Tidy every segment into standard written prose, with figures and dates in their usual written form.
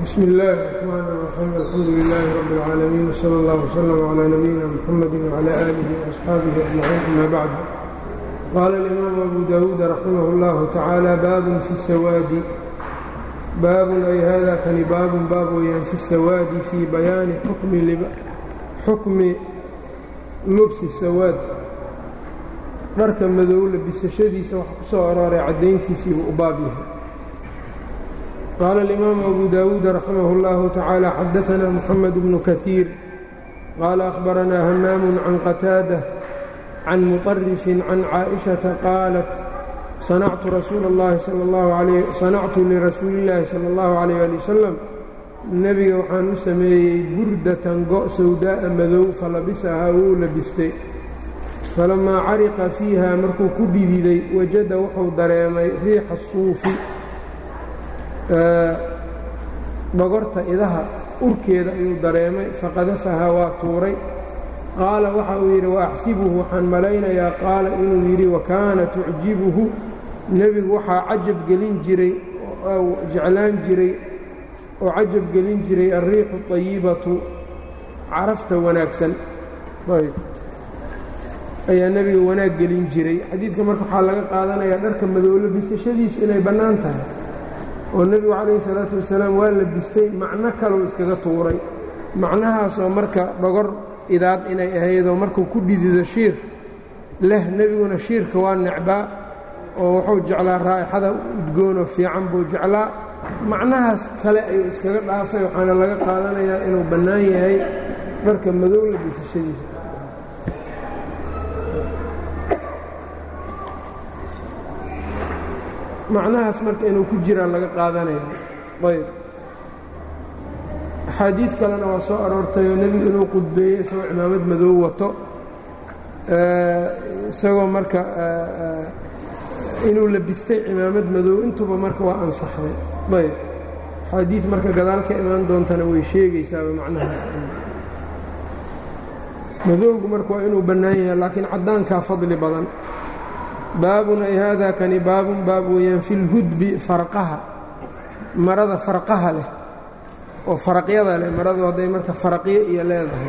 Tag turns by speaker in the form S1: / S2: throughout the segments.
S1: بسم الله الرحمن الرحيم الحمد لله رب العالمين وصلى الله وسلم على نبينا محمد وعلى آله وأصحابه أجمعين أما بعد. قال الإمام أبو داود رحمه الله تعالى باب في السواد باب أي هذا كان باب ويان في السواد في بيان حكم لبس السواد dharka madow labisashadiisa wax ku soo arooray caddayntiisii buu u baab yahay. qaala alimaamu abu daawuud raximah اllahu tacaala xadaanaa moxamed bnu kahiir qaala akhbaranaa hamaamu can qataada can muطarifin can caaئiشhaةa qaalat sanactu lirasuuli اllaahi salى اllahu عalayh ali wasalam nebiga waxaan u sameeyey burdatan go' sawdaa'a madow falabisahaa wuu labistay. falamaa cariqa fiiha markuu ku dhididay wajada wuxuu dareemay riixa suufi dhogorta idaha urkeeda ayuu dareemay faqadafahaa waa tuuray. qaala waxa uu yidhi waaxsibuhu waxaan malaynayaa qaala inuu yidhi wakaana tucjibuhu nebigu waxaa cajab gelin jiray oo jeclaan jiray oo cajab gelin jiray alriixu طayibatu carafta wanaagsan ayaa nebiga wanaag gelin jiray. xadiidka marka waxaa laga qaadanayaa dharka madow labisashadiisu inay bannaan tahay oo nebigu calayhi salaatu wasalaam waa labistay macno kalou iskaga tuuray. macnahaasoo marka dhogor idaad inay ahaydoo markuu ku dhidido shiir leh nebiguna shiirka waa necbaa oo wuxuu jeclaa raa'ixada udgoonoo fiican buu jeclaa. macnahaas kale ayuu iskaga dhaafay waxaana laga qaadanayaa inuu bannaan yahay dharka madow labisashadiisa. macnahaas marka inuu ku jiraa laga qaadanaya. ayb axaadiid kalena waa soo aroortayoo nebigu inuu qudbeeyey isagoo cimaamad madow wato isagoo marka inuu labistay cimaamad madow intuba marka waa ansaxday. ayb axaadiid marka gadaal ka imaan doontana way sheegaysaaba macnahaas madowgu marka waa inuu bannaan yahay laakiin caddaankaa fadli badan. baabun ay haadaa kani baabun baab weeyaan fi lhudbi farqaha marada farqaha leh oo faraqyada leh maradu hadday marka faraqyo iyo leedahay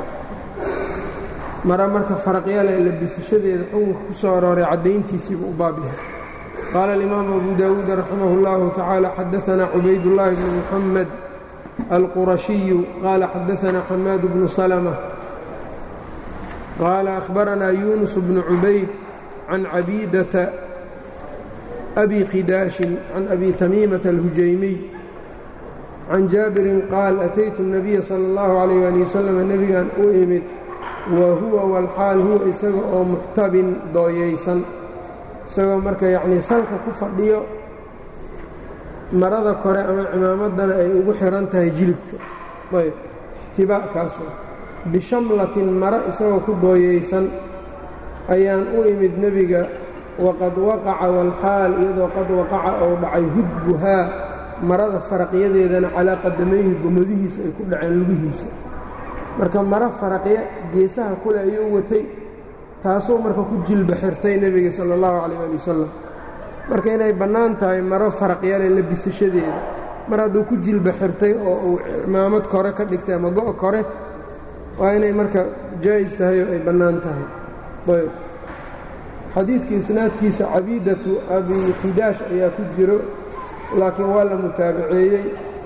S1: mara marka faraqyo leh labisashadeeda xukunka ku soo arooray caddayntiisiibu u baab yahay. qaala alimaamu abu daawuud raximah اllahu tacaala xadaanaa cubaydullaahi bnu muxamed alqurashiyu qaala xadaanaa xamaad bnu salma qaala akhbaranaa yuunus bnu cubayd can cabiidata abi khidaashin can abi tamiimata alhujaymiy can jaabirin qaal ataytu الnabiya salى اllahu عalayh ali wasalam nebigan u imid wa huwa walxaal huwa isaga oo muxtabin dooyaysan isagoo marka yacnii salka ku fadhiyo marada kore ama cimaamaddana ay ugu xihan tahay jilibka. ayb ixtibaa'kaas bishamlatin maro isagoo ku dooyaysan ayaan u imid nebiga waqad waqaca walxaal iyadoo qad waqaca oo dhacay hudbuhaa marada faraqyadeedana calaa qadamayhi gomadihiisa ay ku dhaceen lugihiisa. marka maro faraqya geesaha kule ayuu watay taasuu marka ku jilba xirtay nebiga sala allahu calayh ali wasalam. marka inay bannaan tahay maro faraqyale labisashadeeda mar hadduu ku jilba xirtay oo uu cimaamad kore ka dhigtay ama go' kore waa inay marka jaa'is tahay oo ay bannaan tahay. ayb xadiidka isnaadkiisa cabiidatu abi khidaash ayaa ku jiro laakiin waa la mutaabaceeyey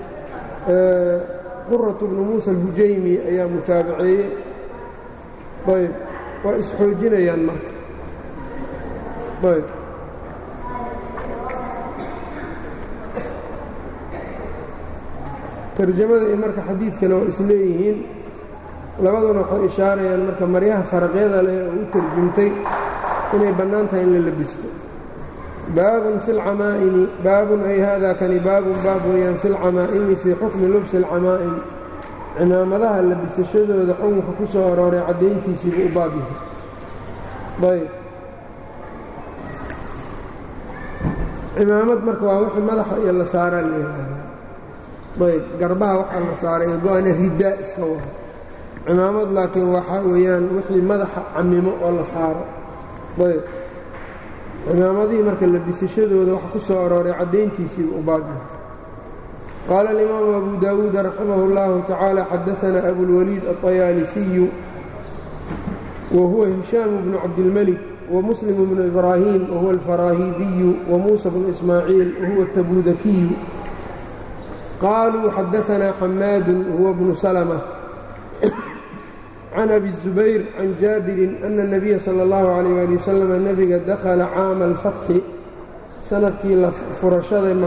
S1: quratu bnu muusa alhujaymi ayaa mutaabaceeyey. ayb waa isxoojinayaan marka. ayb tarjamada iyo marka xadiidkana waa isleeyihiin labaduna waxay ishaarayaan marka maryaha faraqyada leh oo u tarjumtay inay bannaan tahay in la labisto. baabun fi lcamaa'imi baabun ay haadaa kani baabun baab weeyaan fi lcamaa'imi fii xukmi lubsi alcamaa'im cimaamadaha labisashadooda xukunka ku soo arooray caddayntiisiibu u baab yahay. ayb cimaamad marka waa wixii madaxa iyo la saaraa leeyahay. ayb garbaha waxaa la saaray ee go-ana riddaa iska wada. cimaamad laakiin waxaa weeyaan wixii madaxa camimo oo la saaro. ayb cimaamadihii marka labisashadooda waxa ku soo arooray caddayntiisiibu u baab yahay. qaala الإimaamu أbu dawuud raximah الlahu taعaalى xadaثna أbulwaliid الطayaalisiyu wahuwa hishaam bnu cabdilmlik ومسلم بن إبراهيم وهو الفراهيدي وموسى بن إسماعيل وهو التبوذكي قالوا حدثنا حماد هو بن سلمة عن أبي الزبير عن جابر أن النبي صلى الله عليه وآله وسلم النبي دخل عام الفتح سندkii furashada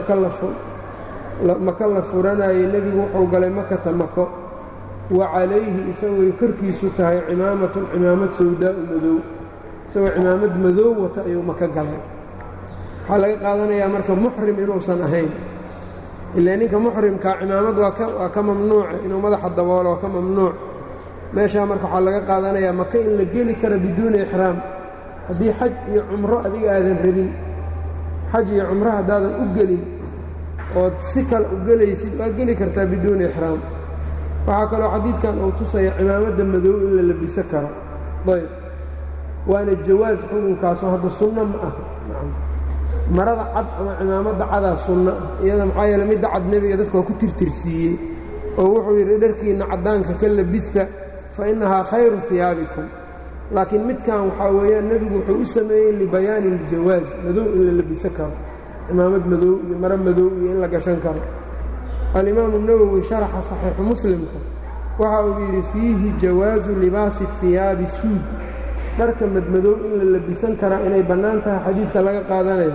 S1: maka la furanayay nebigu wuxuu galay makata mako وacalayhi isagooy korkiisu tahay cimaamatun cimaamad sawdaau madow isagoo cimaamad madow wata ayuu maka galay waxaa laga qaadanayaa marka muxrim inuusan ahayn ilaa ninka muxrimkaa cimaamad waa ka mamnuuca inuu madaxa daboolo waa ka mamnuuc meeshaa marka waxaa laga qaadanayaa maka in la geli karo biduuni ixraam haddii xaj iyo cumro adiga aadan rabin xaj iyo cumro haddaadan u gelin ood si kale u gelaysid waad geli kartaa biduuni ixraam waxaa kaloo xadiidkan uu tusaya cimaamadda madow in la labiso karo ayb waana jawaas xukunkaasoo hadda sunno ma aha marada cad ama cimaamadda cadaa sunno ah iyada maxaa yeele midda cad nebiga dadka waa ku tirtirsiiyey oo wuxuu yidhi dharkiinna caddaanka ka labista fa innahaa khayru hiyaabikum laakiin midkan waxaa weeyaan nebigu wuxuu u sameeyey libayaani iljawaas madow in la labiso karo cimaamad madow iyo maro madow iyo in la gashan karo alimaamu nawowi sharaxa saxiixu muslimka waxa uu yidhi fiihi jawaasu libaasi hiyaabi suud dharka madmadow in la labisan karaa inay bannaan tahay xadiidka laga qaadanaya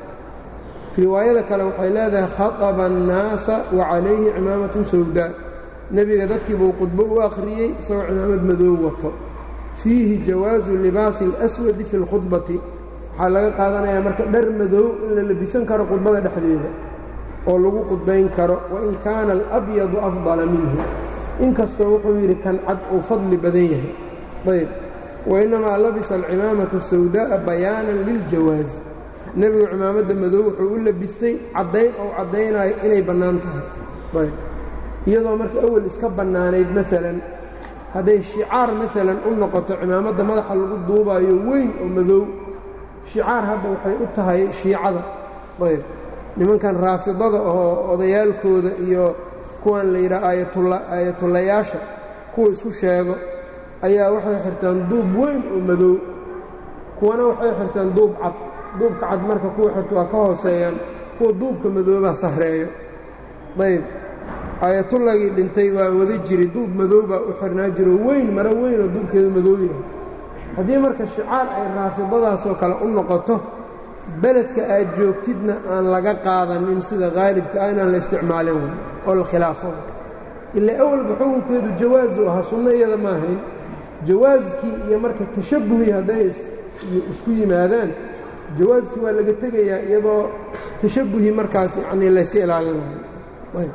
S1: riwaayada kale waxay leedahay khaطaba الnaasa wa calayhi cimaamatun sawdaa nebiga dadkii buu khudbo u akhriyey isagoo cimaamad madow wato fiihi jawaasu libaasi اlأswadi fi اlkhudbati waxaa laga qaadanayaa marka dhar madow in la labisan karo khudbada dhexdeeda oo lagu khudbayn karo wain kaana alabyadu afdala minhu inkastoo wuxuu yidhi kan cad uu fadli badan yahay ayb wainamaa labisa alcimaamata sawdaa'a bayaanan liljawaas nebigu cimaamadda madow wuxuu u labistay caddayn ou caddaynaayo inay bannaan tahay ayb iyadoo marka awel iska bannaanayd maalan hadday shicaar maalan u noqoto cimaamadda madaxa lagu duubaayo weyn oo madow shicaar hadda waxay u tahay shiicada ayb nimankan raafidada oo odayaalkooda iyo kuwan la yidhaha aayatullayaasha kuwa isku sheego ayaa waxay xirtaan duub weyn oo madow kuwana waxay xirtaan duub cad duubka cad marka kuwa xirto waa ka hooseeyaan kuwa duubka madoobaa sarreeyo ayb aayatullagii dhintay waa wada jiri duub madow baa u xirnaa jiro weyn maro weyn oo duubkeeda madow yahay haddii marka shicaar ay raafidadaasoo kale u noqoto beledka aad joogtidna aan laga qaadanin sida haalibka ah inaan la isticmaalin way oo la khilaafo ilaa awalba xukunkeedu jawaasu ahaa sunno iyada ma ahayn jawaaskii iyo marka tashabbuhii hadday isku yimaadaan jawaaskii waa laga tegayaa iyadoo tashabbuhii markaas yacnii layska ilaalinayo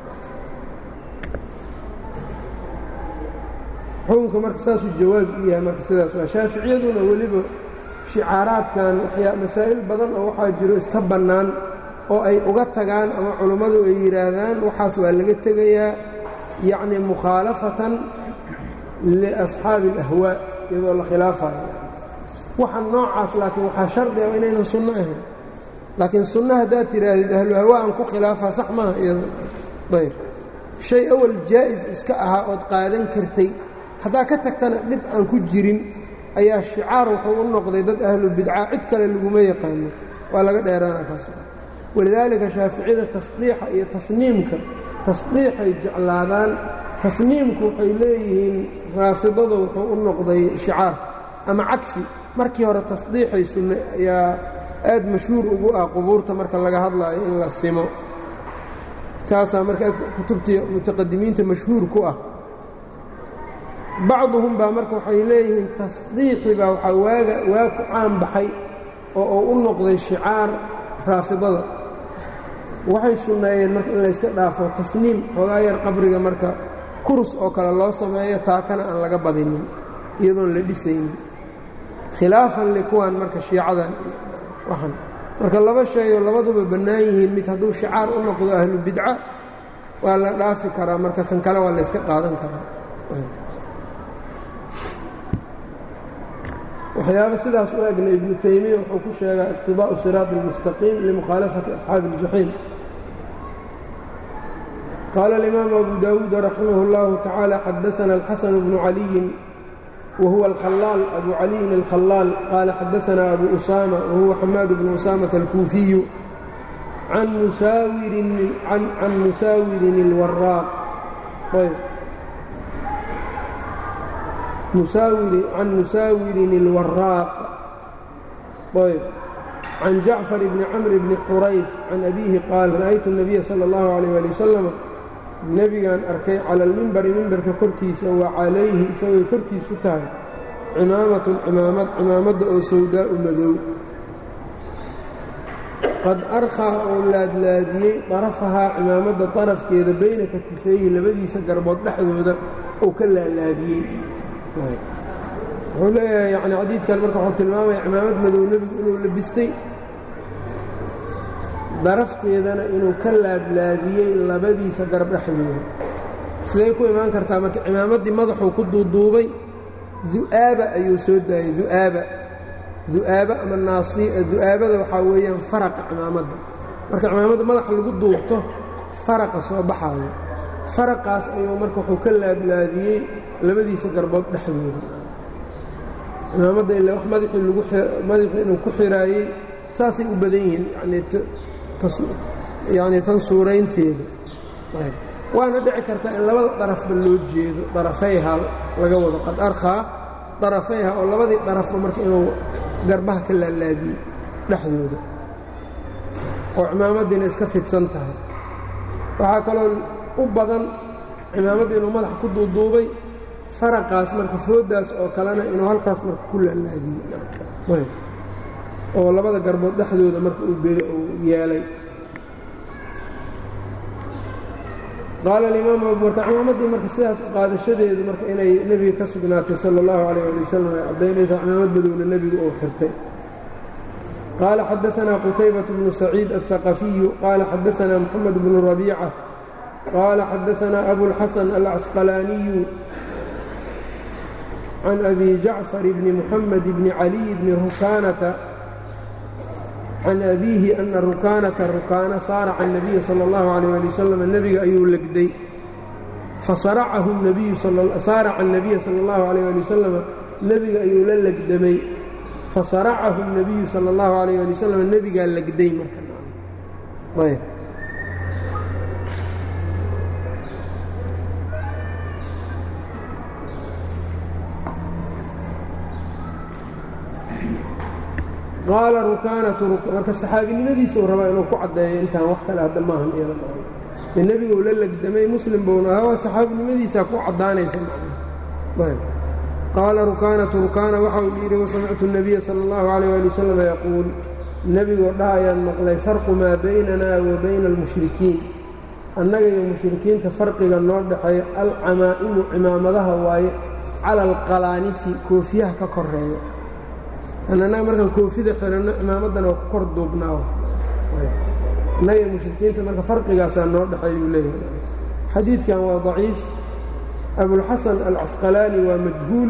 S1: xukunka marka saasuu jawaas u yahay marka sidaas waa shaaficiyaduna weliba shicaaraadkan masaa'il badan oo waxaa jiro iska bannaan oo ay uga tagaan ama culummadu ay yidhaahdaan waxaas waa laga tegayaa yacni mukhaalafatan liasxaabi alahwaa iyadoo la khilaafayo waxa noocaas laakiin waxaa shardi ah inaynan sunno ahayn laakiin sunno haddaad tidhaahdid ahlu hawaa aan ku khilaafaa sax maaha iyada ayb shay awal jaa'is iska ahaa ood qaadan kartay haddaa ka tagtana dhib aan ku jirin ayaa shicaar wuxuu u noqday dad ahlu bidca cid kale laguma yaqaano waa laga dheeraana kaas walidaalika shaaficiyada tasdiixa iyo tasniimka tasdiixay jeclaadaan tasniimku waxay leeyihiin raafidada wuxuu u noqday shicaar ama cagsi markii hore tasdiixay sunne ayaa aad mashhuur ugu ah qubuurta marka laga hadlaayo in la simo taasaa marka kutubtii mutaqadimiinta mashhuur ku ah bacduhum baa marka waxay leeyihiin tasdiixii baa waxaa waa ku caan baxay oo u noqday shicaar raafidada waxay sunneeyeen marka in layska dhaafo tasniim xoogaa yar qabriga marka kurus oo kale loo sameeyo taakana aan laga badinin iyadoon la dhisaynin khilaafan likuwan marka shiicadan waxan marka laba shayoo labaduba bannaan yihiin mid hadduu shicaar u noqdo ahlu bidca waa la dhaafi karaa marka kan kale waa layska qaadan karaa waxyaaba sidaas u egna ibnu taymiya wuxuu ku sheegaa iqtidaa'u siraat اlmustaqiim limukhaalafati asxaabi اljaxiim qaala alimaamu abu daawuud raximah اllahu tacaala xadaana alxasan bnu caliyin wahuwa alkhalaal abu caliyin alkhalaal qaala xadaana abu usaama wahuwa xamaad bnu usaamata alkuufiyu can musaawirin اlwaraaq can musaawirin اlwaraaq can jacfar bni camr bni xurayf can abiihi qaal ra'aytu الnabiya salى اllahu عalيyه ali wasalam nebigaan arkay cala almimbari mimbarka korkiisa wa calayhi isagooy korkiisu tahay cimaamatun cimaamadda oo sawdaa'u madow qad arkhaa oo laadlaadiyey darafahaa cimaamadda darafkeeda bayna katifeeyi labadiisa garbood dhexdooda oo ka laalaadiyey wuxuu leeyahay yani xadiidkan marka wuxuu tilmaamaya cimaamad madow nebigu inuu labistay darafteedana inuu ka laadlaadiyey labadiisa garab dhexdooda siday ku imaan kartaa marka cimaamaddii madaxuu ku duuduubay du'aaba ayuu soo daayey du'aaba ama du'aabada waxaa weeyaan faraqa cimaamadda marka cimaamadda madaxa lagu duubto faraqa soo baxaayo faraqaas ayuu marka wuxuu ka laadlaadiyey labadiisa garbood dhexdooda cimaamadda ilaa wax madaxii inuu ku xiraayey saasay u badan yihiin yani tan suuraynteeda waana dhici kartaa in labada darafba loo jeedo darafayha laga wado qad arkhaa darafayha oo labadii darafba marka inuu garbaha ka laalaadiyo dhexdooda oo cimaamaddiina iska fidsan tahay waxaa kaloo u badan cimaamadda inuu madaxa ku duuduubay faraqaas marka fooddaas oo kalena inuu halkaas marka ku laalaadiyo oo labada garbood dhexdooda marka uu yeelay qaala alimaamu marka cimaamaddii marka sidaas u qaadashadeedu marka inay nebiga ka sugnaatay sala اllahu calayh ali wasalam ay caddaynaysaa cimaamad madowna nebigu uu xirtay qaala xadaanaa qutaybaة bnu saciid aلhaqafiyu qaala xadaanaa moxamed bnu rabiica qaala xadaanaa abulxasan alcasqalaaniyu can abi jacfar bni muxamed bni caliy bni rukaanata can abiihi ana rukaanata rukaana saaraca الnabiya salى اllahu عalيyه ali wasalam nebiga ayuu legday fasaaraca الnabiya salى اllahu عalيyه ali wasalam nebiga ayuu la legdamay fasaracahu الnabiyu salى اllahu عalيyه ali wasalam nebigaa legday marka qaala rukaanatu marka saxaabinimadiisuu rabaa inuu ku caddeeyo intaan wax kale hadda maahan iyada de nebiguu la legdamay muslim buuna ahaa waa saxaabinimadiisaa ku caddaanaysa qaala rukaanatu rukaana waxa uu yidhi wasamictu الnabiya salى اllahu عalيyه ali wasalam yaquul nebigoo dhahayaan maqlay farqu maa baynana wa bayna اlmushrikiin annaga iyo mushrikiinta farqiga noo dhexeeya alcamaa'imu cimaamadaha waaye cala alqalaanisi koofiyaha ka koreeya annaga markaan koofida xiranno cimaamaddana waa ku kor duubnaaho annaga iyo mushrikiinta marka farqigaasaa noo dhexeeyuu leeyahay xadiidkan waa daciif abulxasan alcasqalaani waa majhuul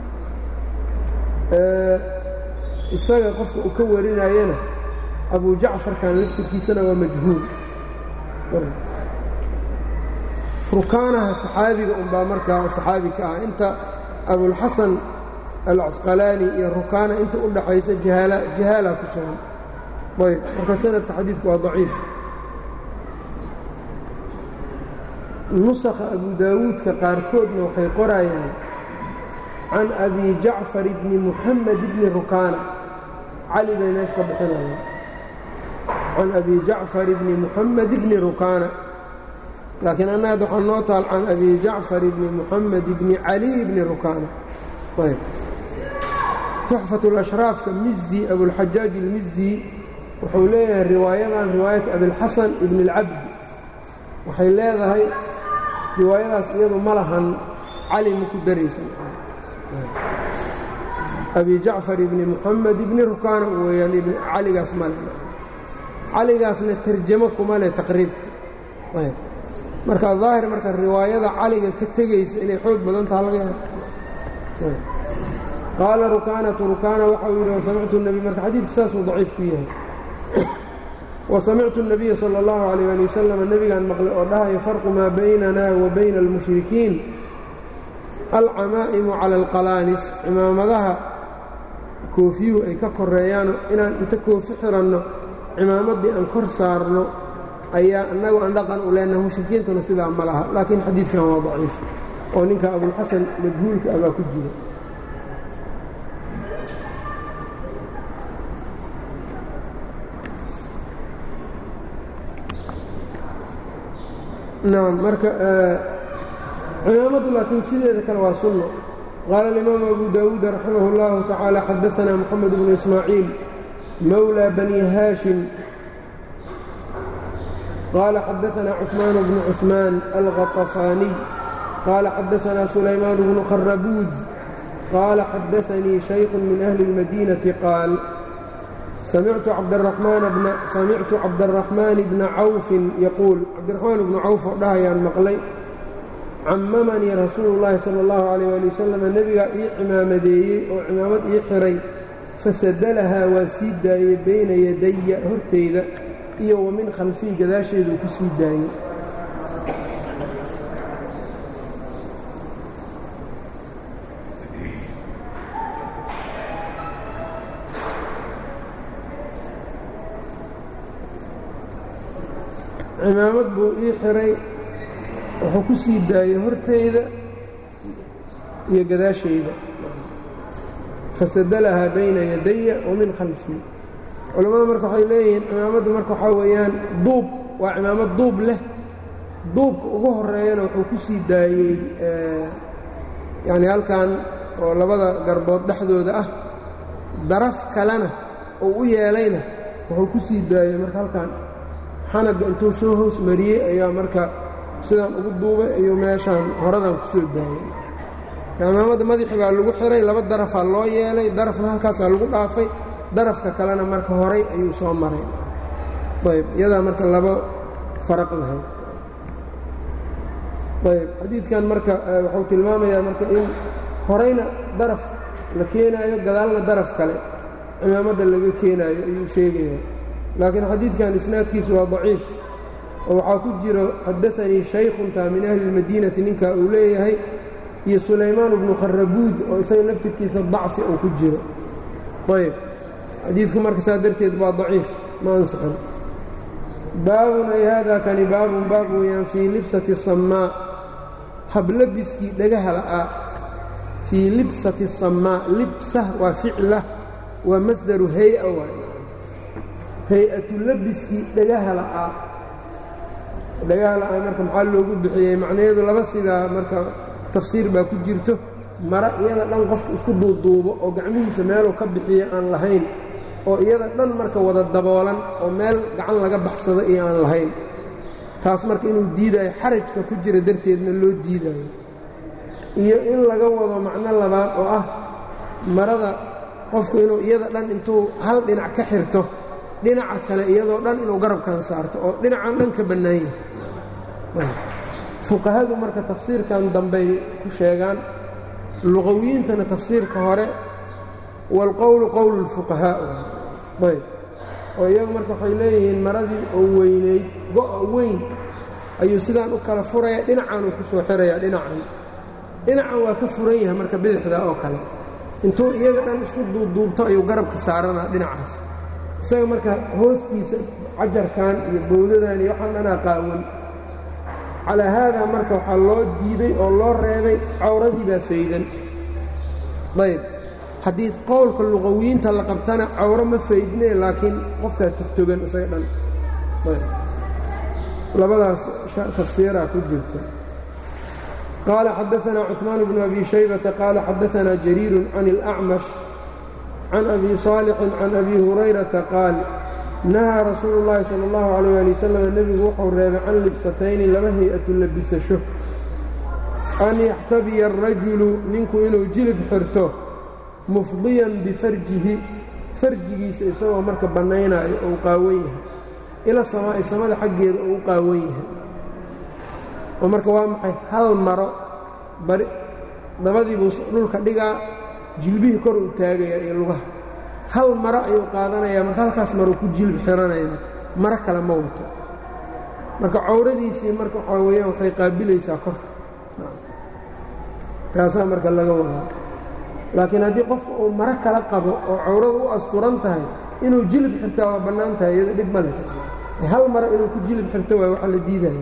S1: isaga qofka uu ka warinayana abu jacfarkan laftirkiisana waa majhuul rukaanaha saxaabiga unbaa markaa saxaabi ka ah inta abulxasan alcasqalaani iyo rukaana inta u dhaxaysa jahaala ku sugan ayb marka sanadka xadiidku waa daciif nusakha abu daawuudka qaarkoodna waxay qorayaan can abi jacfar bni muxamed bni rukaana cali bay meesha ka bixinayaan can abi jacfar bni muxamed bni rukaana laakiin annaga waxaa noo taal can abi jacfar bni muxamed bni cali bni rukaana ayb tuxfat اlashraafka mizi abulxajaaj ilmizi wuxuu leeyahay riwaayadan riwaayat abilxasan ibni اlcabdi waxay leedahay riwaayadaas iyadu ma lahan cali ma ku daraysan abi jacfar ibni muxamed ibni rukaana weeyaan caligaas ma leh caligaasna tarjamo kuma leh taqriibka ayb marka daahir marka riwaayada caliga ka tegaysa inay xoog badan taha laga yaaba qaala rukaanatu rukaana waxau yidhi wasamictu nebi marka xadiidku saasuu daciif ku yahay wasamictu الnabiya salى اllahu عalيyه ali wasalam nebigaan maqlay oo dhahaya farqu maa baynana wa bayna اlmushrikiin alcamaa'imu cala alqalaanis cimaamadaha koofiyuhu ay ka koreeyaano inaan inta koofi xiranno cimaamaddii aan kor saarno ayaa annagu aan dhaqan u leenahay mushrikiintuna sidaa ma laha laakiin xadiidkan waa daciif oo ninka abulxasan majhuulka abaa ku jira nacam marka cimaamadu laakiin sideeda kale waa sunno qaala alimaamu abu daawuud raximah اllahu tacaala xadaanaa moxamed bnu ismaaciil mawlى bani haashim qaala xadaanaa cuثmaan bnu cuثmaan alغaطafaaniy qaala xadaanaa sulaymaan bnu kharabuud qaala xadaanii shaykhu min ahli اlmadiinati qaal samictu cabdالraxmaan bna cawfin yaquul cabdiraxmaan bnu cawf oo dhahayaan maqlay camamanii rasuulu llaahi sala اllahu calayh ali wasalam nebigaa ii cimaamadeeyey oo cimaamad ii xiray fasadalahaa waa sii daayey bayna yadaya hortayda iyo wa min khalfii gadaasheeduu ku sii daayey cimaamad buu ii xiray wuxuu ku sii daayey hortayda iyo gadaashayda fasadalahaa bayna yadaya wa min khalfii culammada marka waxay leeyihiin cimaamaddu marka waxaa weeyaan duub waa cimaamad duub leh duubka ugu horeeyana wuxuu ku sii daayey yacni halkan oo labada garbood dhexdooda ah daraf kalena uu u yeelayna wuxuu ku sii daayey marka halkan xanagga intuu soo hoos mariyey ayaa marka sidaan ugu duubay ayuu meeshaan horadan ku soo daayey cimaamada madaxi baa lagu xiray laba darafaa loo yeelay darafna halkaasaa lagu dhaafay darafka kalena marka horay ayuu soo maray ayb iyadaa marka laba faraq lahayd ayb xadiidkan marka wuxuu tilmaamayaa marka in horayna daraf la keenaayo gadaalna daraf kale cimaamadda laga keenaayo ayuu sheegaya laakiin xadiidkan isnaadkiisu waa daciif oo waxaa ku jiro xadaanii shaykhuntaa min ahli اlmadiinati ninkaa uu leeyahay iyo sulaymaan bnu kharabuud oo isaga laftirkiisa dacfi uu ku jiro ayb xadiidku marka saa darteed waa daciif ma ansixin baabun ay haadaa kani baabun baab weeyaan fii libsati samaa hablabiskii dhagaha la'aa fii libsati samaa libsa waa ficla waa masdaru hay-a waay hay-atu labiskii dhagaha la'aa marka maxaa loogu bixiyey macnaheedu laba sidaa marka tafsiir baa ku jirto mara iyada dhan qofku isku duuduubo oo gacmihiisa meeluu ka bixiyo aan lahayn oo iyada dhan marka wada daboolan oo meel gacan laga baxsado iyo aan lahayn taas marka inuu diidaayo xarajka ku jira darteedna loo diidaayo iyo in laga wado macno labaad oo ah marada qofku inuu iyada dhan intuu hal dhinac ka xirto dhinaca kale iyadoo dhan inuu garabkan saarto oo dhinacan dhan ka bannaan yahay fuqahadu marka tafsiirkan dambey ku sheegaan luqawiyiintana tafsiirka hore waalqowlu qowlu اlfuqahaa ayb oo iyagu marka waxay leeyihiin maradii oo weynayd go-a weyn ayuu sidaan u kala furaya dhinacanuu ku soo xirayaa dhinacan waa ka furan yahay marka bidixdaa oo kale intuu iyaga dhan isku duubduubto ayuu garabka saaranaa dhinacaas isaga marka hoostiisa cajarkan iyo bowdadan iyo waxaan dhanaa qaawan calaa haadaa marka waxaa loo diiday oo loo reebay cawradii baa faydan ayb haddii qowlka luqawiyiinta la qabtana cawro ma faydnee laakiin qofkaa togtogan isaga dhan labadaas tafsiiraa ku jirta qaala xadaanaa cuثmaan bnu abi shaybata qaala xadaanaa jariiru can اlأcmash can abi صaalixin can abi hurayrata qaal nahaa rasuulu اllaahi salى اllahu عalيyه ali wasalam nebigu wuxuu reebay can libsatayni laba hay-atu labisasho an yaxtabiya الrajulu ninku inuu jilib xirto mufdiyan bifarjihi farjigiisa isagoo marka bannaynaayo ou qaawan yahay ila samaa'i samada xaggeeda ou u qaawan yahay oo marka waa maxay hal maro bari dabadiibuu dhulka dhigaa jilbihii kor uu taagayaa iyo lugaha hal maro ayuu qaadanayaa marka halkaas maruu ku jilb xiranayaa maro kale ma wato marka cawradiisii marka waxaa weeyaan waxay qaabilaysaa kor kaasaa marka laga wadaa laakiin haddii qofka uu maro kala qabo oo cawrada u asturan tahay inuu jilib xirtaa waa bannaan tahay iyado dhib ma leh hal maro inuu ku jilib xirto waay waxa la diidaya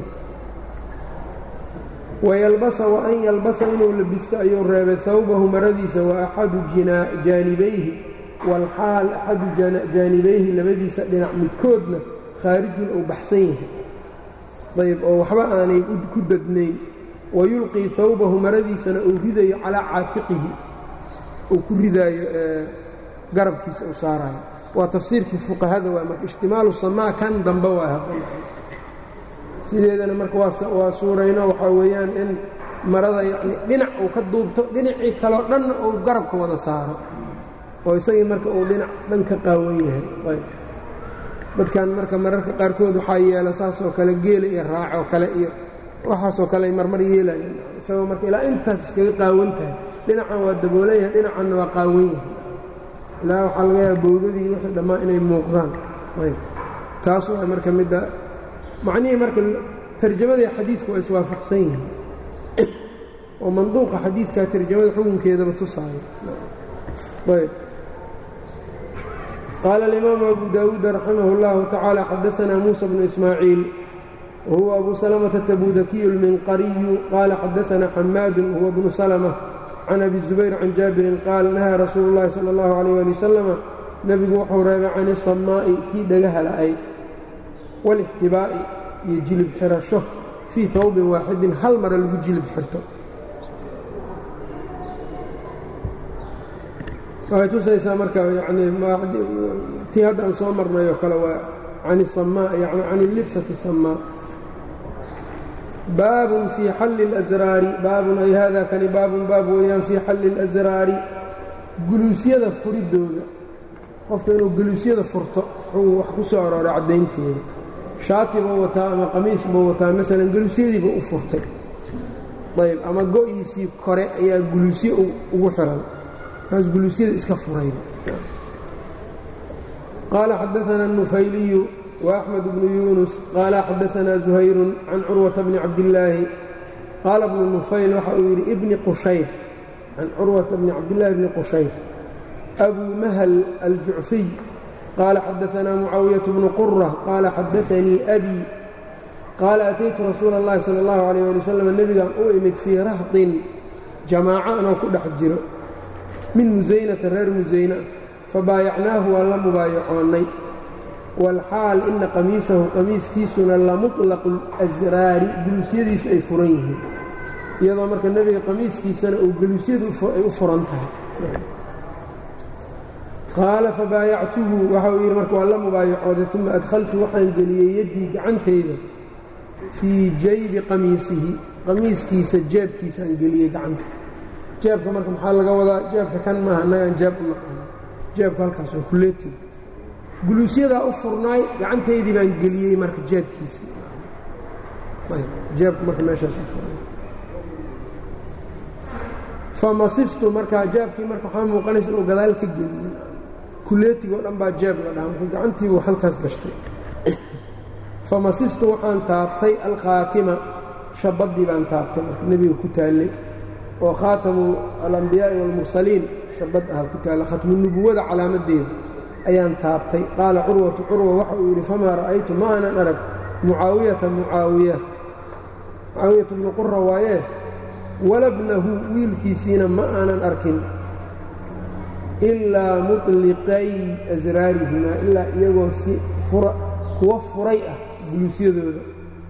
S1: wayalbasa wa an yalbasa inuu labisto ayuu reebay hawbahu maradiisa wa axadu jaanibayhi walxaal axadu jaanibayhi labadiisa dhinac midkoodna khaarijun uu baxsan yahay ayb oo waxba aanay ku dadnayn wayulqii hawbahu maradiisana uu ridayo calaa caatiqihi uu ku ridaayo garabkiisa uu saaraayo waa tafsiirkii fuqahada waa marka ijtimaalu samaa kan dambe waa sideedana marka waa suurayno waxaa weeyaan in marada yacni dhinac uu ka duubto dhinacii kaleo dhanna uu garabka wada saaro oo isagii marka uu dhinac dhan ka qaawan yahay ayb dadkan marka mararka qaarkood waxaa yeela saasoo kale geela iyo raacoo kale iyo waxaasoo kale ay marmar yeelayaan isagoo marka ilaa intaas iskaga qaawan tahay dhinacan waa daboolan yahay dhinacanna waa qaawan yahay ilaa waxaa laga yaaba bowdadii wixii dhammaan inay muuqdaan ayb taas waa marka midda macnihii marka tarjamadii xadiidku waa iswaafaqsan yihiin oo manduuqa xadiidkaa tarjamada xukunkeedaba tusaayo ayb qaala alimaamu abu daawuud raximah اllahu tacaala xadaanaa muusa bnu ismaaciil wahuwa abu salamata tabudakiyu اlminqariyu qaala xadaanaa xamaadu wahuwa bnu salma can abi zubayr can jaabirin qaal nahaa rasuulu اllahi salى اllahu alayh ali wasalama nebigu wuxuu reebay can isamaa'i tii dhagaha la'ay wاlاxtibaa'i iyo jilib xirasho fii hawbin waaxidin hal mara lagu jilib xirto waxay tusaysaa marka yani tii hadda aan soo marnay oo kale waa can الsamaa yani can libsati الsamaa baabun fii xalli اlasraari baabun ay hada kani baabun baab weeyaan fii xalli اlasraari guluusyada furidooda qofka inuu guluusyada furto wuxuu wax ku soo arooray caddaynteeda shaati buu wataa ama qamiis buu wataa maalan guluusyadiiba u furtay ayb ama go-iisii kore ayaa guluusye ugu xiran kaas guluusyada iska furay qaala xadaثana النufayliyu وأxmed bnu yunus qaala xadaثana زuhayru can curwaةa bni cabdillaahi qaala bnu nufayl waxa uu yidhi ibni qushayr can curwaةa bni cabdillaahi bni qushayr abu mahl aljucfiy qaala xadaثana mucaawiyaة bnu qura qaala xadaثanii abi qaala ataytu rasuula اllahi salى اllahu عalيه ali wasalam nebigaan u imid fii rahdin jamaaco anoo ku dhex jiro min musaynata reer musayna fabaayacnaahu waa la mubaayacoonnay waalxaal ina qamiisahu qamiiskiisuna lamuطlaqu اlasraari guluusyadiisu ay furan yihiin iyadoo marka nebiga qamiiskiisana uu guluusyadu ay u furan tahay qaala fabaayactuhu waxa uu yidhi marka waa la mubaayacooday uma adkhaltu waxaan geliyey yaddii gacantayda fii jaybi qamiisihi qamiiskiisa jeebkiisaan geliyey gacanta jeebka marka maxaa laga wadaa jeebka kan maaha annagaan jeeb u naqano jeebka halkaas oo kuleetay guluusyadaa u furnaay gacantaydii baan geliyey marka jeebkiisii jeebka marka meeshaas u furay famasistu markaa jeebkii marka waxaa muuqanaysa inuu gadaal ka geliyey kuleetigoo dhan baa jeeb la dhaha marka gacantiibuu halkaas gashtay famasistu waxaan taabtay alkhaatima shabaddii baan taabtay marka nebiga ku taallay oo khaatamu alambiyaa'i waalmursaliin shabad ah ku taalla khatmunubuwada calaamadeeda ayaan taabtay qaala curwatu curwa waxa uu yidhi famaa ra'aytu ma aanan arag mucaawiyatu bnu qura waayee walabnahu wiilkiisiina ma aanan arkin ilaa muطliqay asraarihimaa ilaa iyagoo si kuwa furay ah guluusyadooda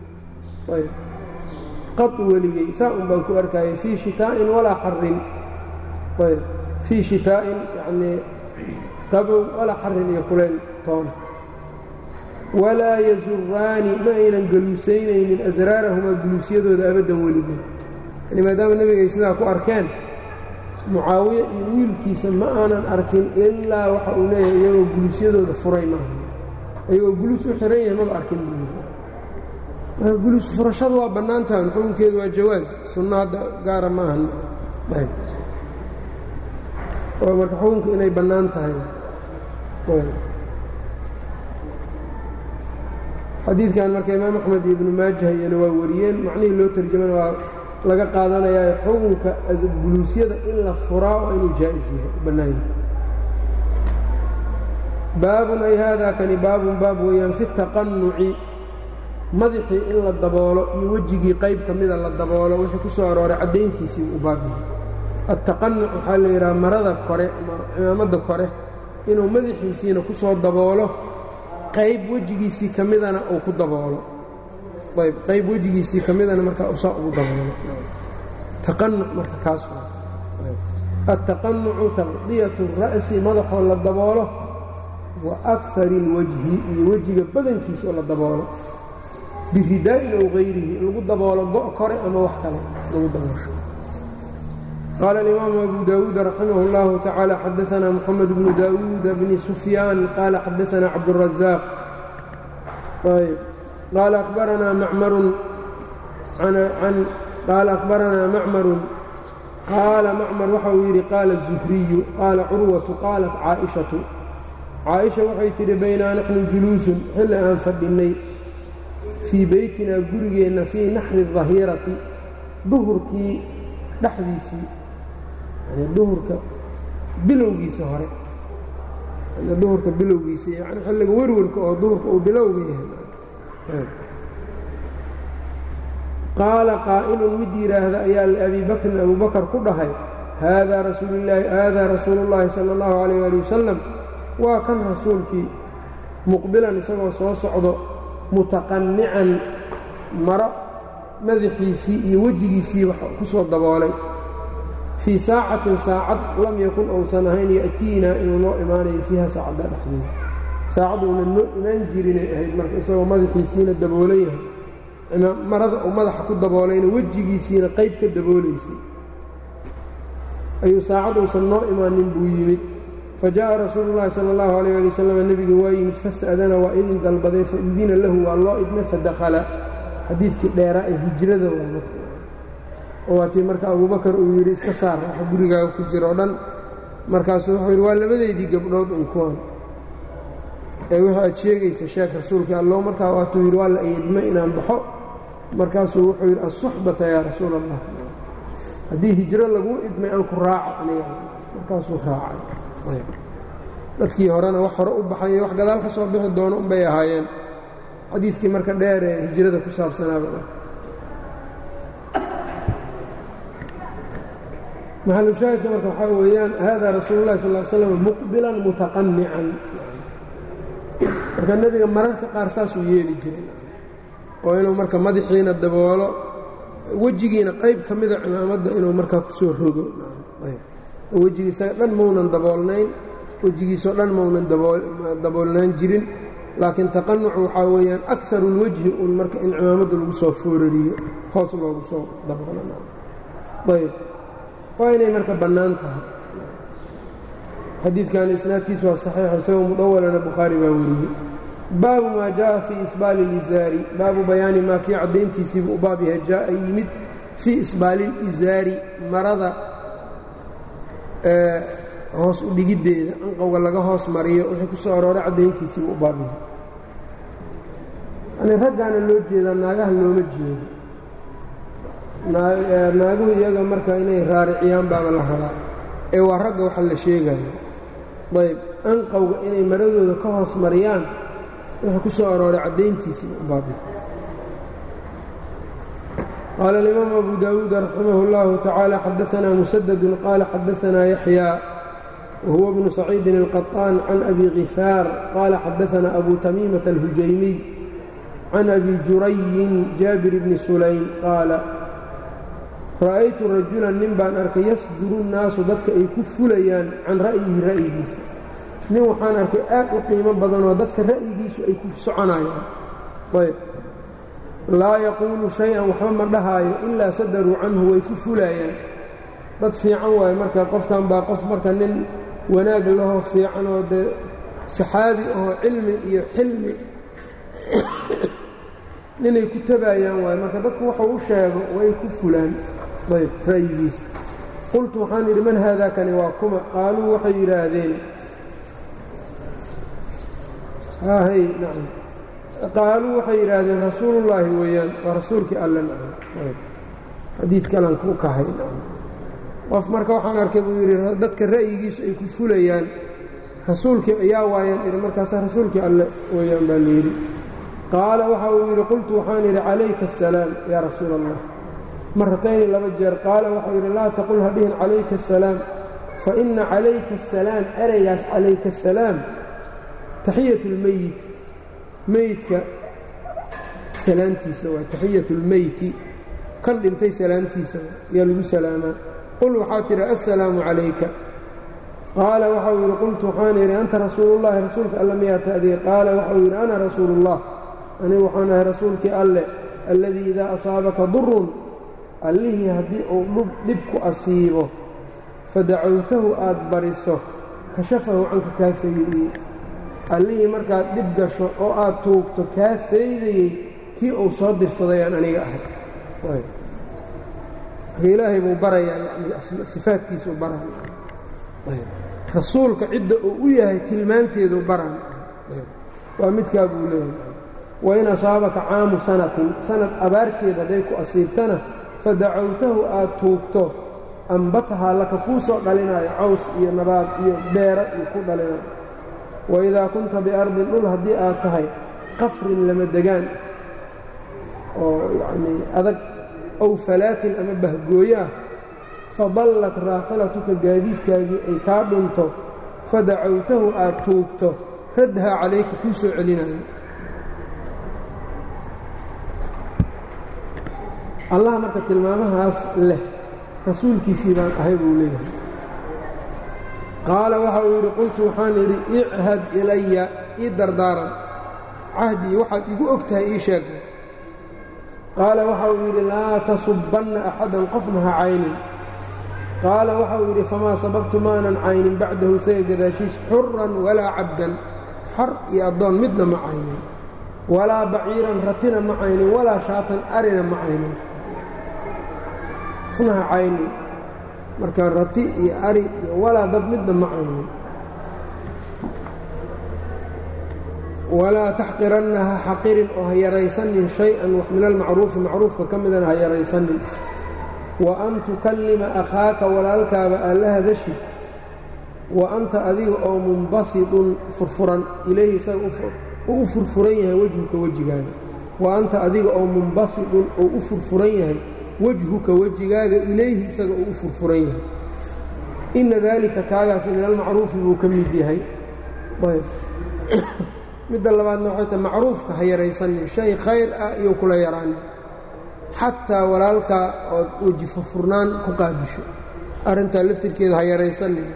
S1: qad weligay saa un baan ku arkayay fii shitaa'in walaa xarin fii shitaa'in yacnii qabow walaa xarin iyo kulayl toona walaa yazuraani ma aynan galuusaynaynin asraarahumaa guluusyadooda abaddan weligood yani maadaama nebiga ay sidaa ku arkeen mucaawiye iyo wiilkiisa ma aanan arkin ilaa waxa uu leeyahay iyagoo guluusyadooda furay maaha iyagoo guluus u xiran yahay maba arkin guluus furashada waa bannaan tahay xukunkeedu waa jawaas sunno hadda gaara ma ahan oo marka xukunku inay bannaan tahay xadiidkan marka imaam axmed iyo ibnu maajah iyana waa wariyeen macnihii loo tarjamana waa laga qaadanayaa xukunka buluusyada in la furaa oo inuu jaa'is yahay bannaan yahay baabun ay haadaa kani baabun baab weeyaan fi taqanuci madaxii in la daboolo iyo wejigii qayb ka mida la daboolo wixii ku soo arooray caddayntiisii u baab yahay attaqanuc waxaa la yidhaha marada kore ama cimaamadda kore inuu madaxiisiina ku soo daboolo qayb wejigiisii ka midana uu ku daboolo qayb wejigiisii ka midana markaa usaa ugu daboolo taqanuc marka kaas attaqanucu taqdiyatu ra'si madaxoo la daboolo wa akar اlwajhi iyo wejiga badankiisa oo la daboolo biridaa'in ow hayrihi lagu daboolo go' kore ama wax kale lagu daboosho qaala alimaamu abu daawuud raximah اllahu tacaala xadaanaa moxamed bnu daawuuda bni sufyaan qaala xadaanaa cabdالrazaaq qaala akhbaranaa macmarun qaala akhbaranaa macmarun qaala macmar waxa uu yidhi qaala الzuhriyu qaala curwatu qaalat caaئishatu caaisha waxay tidhi baynaa naxnu juluusun xilli aan fadhinnay fii beytinaa gurigeenna fii naxri الظahiirati duhurkii dhexdiisii yani duhurka bilowgiisa hore duhurka bilowgiisa yani xilliga werwarka oo duhurka uu bilowga yahay qaala qaa'ilun mid yidhaahda ayaa liabii bakrin abuu bakar ku dhahay haadaa rasuulu llaahi sala اllahu calayh ali wasalam waa kan rasuulkii muqbilan isagoo soo socdo mutaqannican maro madaxiisii iyo wejigiisii wax ku soo daboolay fii saacatin saacad lam yakun ousan ahayn ya'tiinaa inuu noo imaanayo fiiha saacadda dhexdeeda saacad uunan noo imaan jirinay ahayd marka isagoo madaxiisiina daboolan yahay marada uu madaxa ku daboolayna wejigiisiina qayb ka daboolaysay ayuu saacad uusan noo imaanin buu yimid fajaءa rasuulu اllahi salى اllahu عalيyه ali wasalam nebiga waa yimid fasta'dana waa idin dalbaday faudina lahu waa loo idna fadakhala xadiidkii dheeraa ee hijrada oo waatii marka abubakar uu yidhi iska saar waxa gurigaaga ku jira o dhan markaasuu wuxuu yidhi waa labadeydii gabdhood un kuwan ee wixii aad sheegaysa sheeg rasuulkii allow markaa waatuu yidhi waa la idma inaan baxo markaasuu wuxuu yidhi assuxbata yaa rasuul allah haddii hijro laguu idmay aan ku raaco aniga markaasuu raacay dadkii horena wax hore u baxay iyo wax gadaal ka soo bixi doono unbay ahaayeen xadiidkii marka dheer ee hijrada ku saabsanaaba maxalu shaahidka marka waxaa weeyaan haadaa rasuulu llahi sal l slam muqbilan mutaqannican marka nebiga mararka qaar saasuu yeeli jiray oo inuu marka madaxiina daboolo wejigiina qayb ka mida cimaamadda inuu markaa ku soo rogo wejigiisaga dhan maunan daboolnayn wejigiisoo dhan maunan daboolnaan jirin laakiin taqanucu waxaa weeyaan akaru اlwajhi un marka in cimaamadda lagu soo foorariyo hoos loogu soo daboolanaayb waa inay marka bannaan tahay xadiidkan isnaadkiisu waa saxiix isagoo mudawalana bukhaari baa weriyey baabu maa jaءa fii isbaali اlizaari baabu bayaani maa kii caddayntiisiibu u baab yahay jaa'a yimid fii isbaali اlizaari marada hoos u dhigiddeeda anqowga laga hoos mariyo wixii ku soo arooray caddayntiisiibu u baab yahay yani raggaana loo jeedaa naagaha looma jeedo naaguhu iyaga marka inay raariciyaan baaba la rabaa ee waa ragga waxa la sheegayo ayb anqowga inay maradooda ka hoos mariyaan wixii ku soo arooray caddayntiisiibu u baab yahay qaala alimaamu abu daawuud raximah اllahu tacaala xadaanaa musadadun qaala xadaanaa yaxyaa wahuwa bnu saciidin اlqaطaan can abi kifaar qaala xadaanaa abu tamiimata alhujaymiy can abi jurayin jaabir bni sulaym qaala ra'aytu rajulan nin baan arkay yasduru nnaasu dadka ay ku fulayaan can ra'yihi ra'yigiisa nin waxaan arkay aad u qiimo badanoo dadka ra'yigiisu ay ku soconayaan ayb laa yaquulu shay-an waxba ma dhahaayo ilaa sadaruu canhu way ku fulayaan dad fiican waaye marka qofkan baa qof marka nin wanaag lahoo fiican oo dee saxaabi ahoo cilmi iyo xilmi ninay ku tabaayaan waaye marka dadku waxuu u sheego way ku fulaan ayb ra'yigiisa qultu waxaan idhi man haadaakani waa kuma qaaluu waxay yidhaahdeen hay nacam qaaluu waxay yidhaahdeen rasuulullaahi weeyaan waa rasuulkii alle xadiid kalan ku kahay qof marka waxaan arkay buu yidhi dadka ra'yigiisu ay ku fulayaan rasuulkii ayaa waayaan idhi markaasaa rasuulkii alle weeyaan baa layidhi qaala waxa uu yidhi qultu waxaan yidhi calayka asalaam yaa rasuula allah maratayni 2 jeer qaala waxau yidhi laa taqul ha dhihin calayka asalaam fa inna calayka asalaam ereygaas calayka asalaam taxiyatu اlmeyit meydka salaamtiisa waa taxiyatu اlmeyti kan dhintay salaamtiisa yaa lagu salaamaa qul waxaa tidhi assalaamu calayka qaala waxau yidhi qultu waxaan yidhi anta rasuulullahi rasuulka alle miyaa ta'dii qaala waxau yidhi ana rasuulullah anigu waxaan ahay rasuulkii alle alladii idaa asaabaka durun allihii haddii uu dhibku asiibo fadacawtahu aad bariso kashafahu canka kaa faydayey allihii markaad dhib gasho oo aad tuugto kaa faydayey kii uu soo dirsaday aan aniga ahay marka ilaahay buu barayaa yani sifaadkiisuu baraya rasuulka cidda uu u yahay tilmaanteedu baran waa midkaa buu leeyahay wain asaabaka caamu sanatin sanad abaarteed hadday ku asiibtana fadacawtahu aad tuugto ambatahaa laka kuu soo dhalinaayo caws iyo nabaad iyo beera iyo ku dhalinayo waidaa kunta biardin dhul haddii aad tahay qafrin lama degaan oo yacnii adag ow falaatin ama bahgooyo ah fadallat raaqilatuka gaadiidkaagii ay kaa dhunto fadacawtahu aad tuugto radhaa calayka kuu soo celinayo allah marka tilmaamahaas leh rasuulkiisii baan ahay buu leeyahay qaala waxa uu yidhi qultu waxaan yidhi ichad ilaya ii dardaaran cahdii waxaad igu og tahay ii sheeg qaala waxa uu yidhi laa tasubbanna axadan qofna ha caynin qaala waxa uu yidhi famaa sababtu maanan caynin bacdahu isaga gadaashiis xuran walaa cabdan xor iyo addoon midna ma caynin walaa baciiran ratina ma caynin walaa shaatan arina ma caynin qofna ha caynin marka rati iyo ari iyo walaa dad midna ma caynin walaa taxqiranna ha xaqirin oo ha yaraysanin shay-an wax min almacruufi macruufka ka midana ha yaraysanin wa an tukallima akhaaka walaalkaaba aad la hadashi wa anta adiga oo munbasidun furfuran ilayhi isaga u furfuran yahay wejhuka wejigaaga wa anta adiga oo munbasidun oo u furfuran yahay wejhuka wejigaaga ilayhi isaga uu u furfuran yahay inna daalika kaagaasi min almacruufi buu ka mid yahay midda labaadna waxay tahay macruufka ha yaraysanin shay khayr ah iyo kula yaraanin xataa walaalkaa ood weji furfurnaan ku qaabisho arrintaa laftirkeeda ha yaraysanin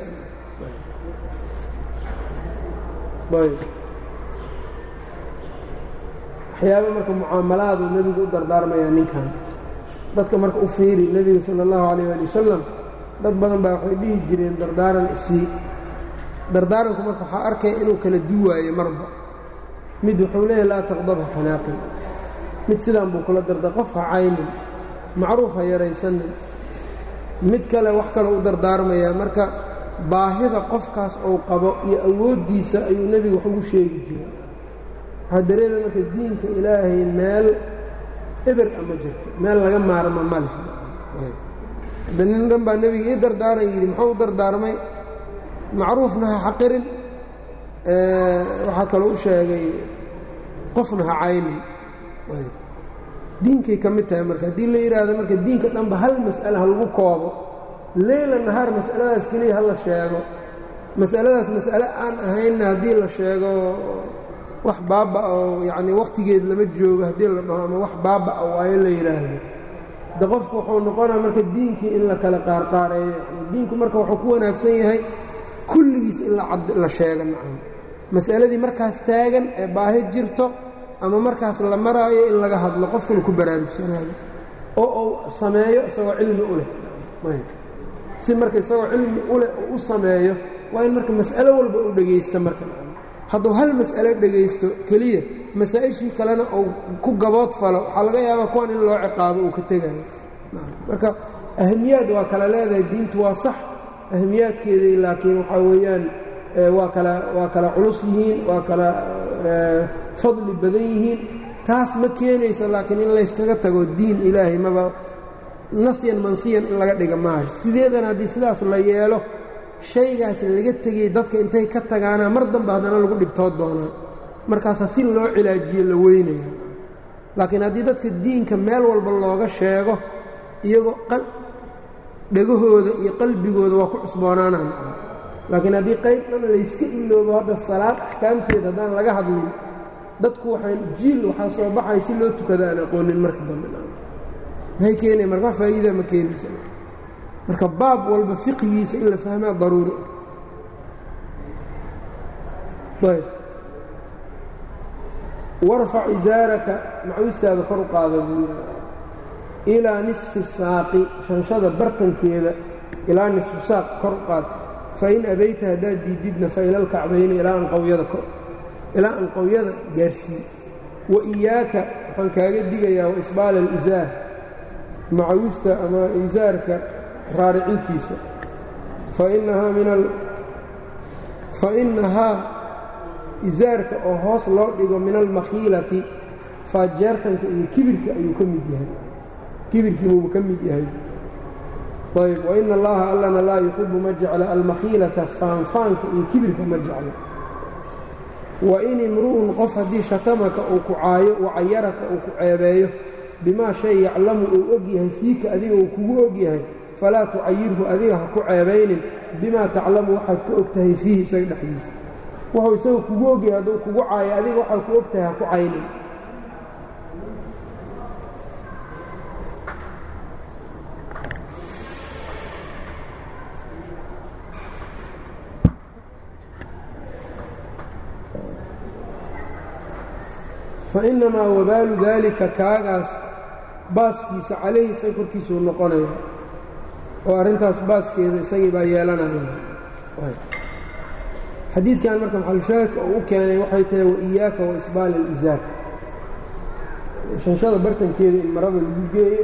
S1: waxyaaba marka mucaamalaadu nebigu u dardaarmayaa ninkan dadka marka u fiiri nebiga sala allahu calayh ali wasalam dad badan baa waxay dhihi jireen dardaaran isii dardaaranku marka waxaa arkaya inuu kala duwaayo marba mid wuxuu leeyahay laa taqdabha xanaaqin mid sidaan buu kula dardaa qof ha caynin macruuf ha yaraysanin mid kale wax kale u dardaarmayaa marka baahida qofkaas uu qabo iyo awooddiisa ayuu nebigu wax ugu sheegi jiray waxaa dareema marka diinka ilaahay meel eber ama jirto meel laga maarmo ma leh hadda nin dhan baa nebiga ii dardaaran yidhi muxuu u dardaarmay macruufna ha xaqirin waxaa kaloo u sheegay qofna ha caynin diinkay ka mid tahay marka haddii la yidhaahdo marka diinka dhanba hal mas'ale ha lagu koobo leyla nahaar mas'aladaas keliya ha la sheego mas'aladaas mas'ale aan ahaynna haddii la sheego wax baaba-a oo yacnii wakhtigeed lama joogo haddii la dhaho ama wax baaba-a waayo la yidhaahdo de qofku wuxuu noqonaa marka diinkii in la kala qaarqaareeyo diinku marka wuxuu ku wanaagsan yahay kulligiis in la sheego nacam mas'aladii markaas taagan ee baahi jirto ama markaas la maraayo in laga hadlo qofkuna ku baraarugsanaado oo uu sameeyo isagoo cilmi u leh si marka isagoo cilmi u leh oo u sameeyo waa in marka mas'alo walba u dhegaysto marka hadduu hal mas'alo dhegaysto keliya masaa'ishii kalena uu ku gabood falo waxaa laga yaabaa kuwan in loo ciqaabo uu ka tegayo marka ahamiyaad waa kala leedahay diintu waa sax ahamiyaadkeedii laakiin waxaa weeyaan waa kala culus yihiin waa kala fadli badan yihiin taas ma keenayso laakiin in layskaga tago diin ilaahay maba nasyan mansiyan in laga dhiga maaha sideedana haddii sidaas la yeelo shaygaas laga tegay dadka intay ka tagaana mar dambe haddana lagu dhibtood doonaa markaasaa si loo cilaajiyo la weynaya laakiin haddii dadka diinka meel walba looga sheego iyagoo dhegahooda iyo qalbigooda waa ku cusboonaanaan laakiin haddii qayb dhan layska iloobo hadda salaad axkaamteeda haddaan laga hadlin dadku waxaa soo baxay si loo tukada aan aqoonin marka dambe may keenay marka wax faa'iida ma keenaysa marka baab walba fiqhigiisa in la fahmaa daruuri ayb warfac izaaraka macawistaada kor u qaada buu ilaa nisfi saaqi shanshada bartankeeda ilaa nisfi saaq kor u qaad fain abayta haddaad diididna fa ila alkacbayni ilaa anqowyada gaarsii wa iyaaka waxaan kaaga digayaa wa isbaala alizaar macawista ama izaarka raaricintiisa fainahaa izaarka oo hoos loo dhigo min almakhiilati faajeertanka iyo kibirka ayuu ka mid yahay kibirkiibuu ka mid yahay ayb waina allaha allana laa yuxibu ma jecla almakhiilata faanfaanka iyo kibirka ma jeclo wain imru'un qof haddii shatamaka uu ku caayo wacayaraka uu ku ceebeeyo bimaa shay yaclamu uu og yahay fiika adiga uu kugu og yahay falaa tucayirhu adiga ha ku ceebaynin bimaa taclamu waxaad ka og tahay fiihi isaga dhexdiisa wuxuu isaga kugu ogyahay hadduu kugu caayo adiga waxaad ku og tahay ha ku caynin fainamaa wabaalu daalika kaagaas baaskiisa calayhi isaga korkiisuu noqonaya oo arrintaas baaskeeda isagii baa yeelanaya xadiidkan marka maxalushaahidka uu u keenay waxay tahay waiyaaka wa isbaal alizaar shanshada bartankeeda in marada lagu geeyo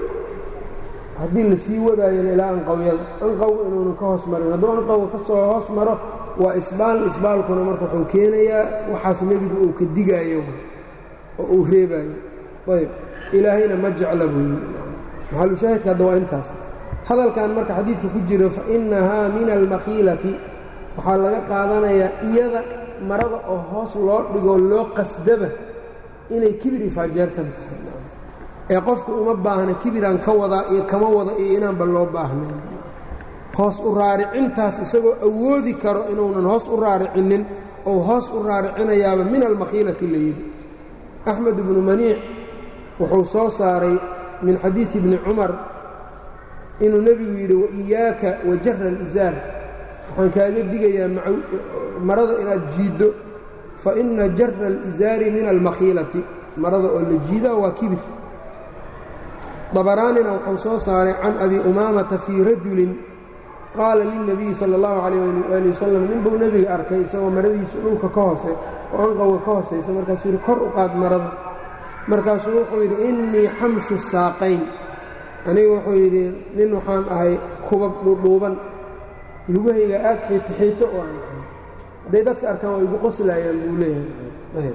S1: haddii la sii wadaayana ilaa anqawyada anqawga inuunan ka hoos marin hadduu anqawga ka soo hoos maro waa isbaalkuna marka wuxuu keenayaa waxaas nebigu uu ka digaayo oo uu reebaayo ayb ilaahayna ma jecla buu yidhi maxalushaahidka hadda waa intaas hadalkan marka xadiidka ku jiro fainahaa min almakhiilati waxaa laga qaadanayaa iyada marada oo hoos loo dhigoo loo qasdaba inay kibir iyo faajeertan tahay ee qofku uma baahna kibiraan ka wadaa iyo kama wada iyo inaanba loo baahnayn hoos u raaricintaas isagoo awoodi karo inuunan hoos u raaricinin ou hoos u raaricinayaaba min almakhiilati la yidhi axmed ibnu maniic wuxuu soo saaray min xadiidi ibni cumar inuu nebigu yidhi waiyaaka wa jara alizaar waxaan kaaga digayaa marada inaad jiiddo fa ina jara alizaari min almakhiilati marada oo la jiidaa waa kibir dabaraanina wuxuu soo saaray can abi umaamata fii rajulin qaala lilnabiyi sala allahu calayh waali wasalam ninbuu nebiga arkay isagoo maradiisu dhulka ka hoose oo anqowga ka hoosaysa markaasuu yidhi kor u qaad marada markaasuu wuxuu yidhi innii xamshu saaqayn aniga wuxuu yidhi nin waxaan ahay kubab dhuudhuuban lugahayga aad xiito oo aan hadday dadka arkaan waa igu qoslaayaan buu leeyahay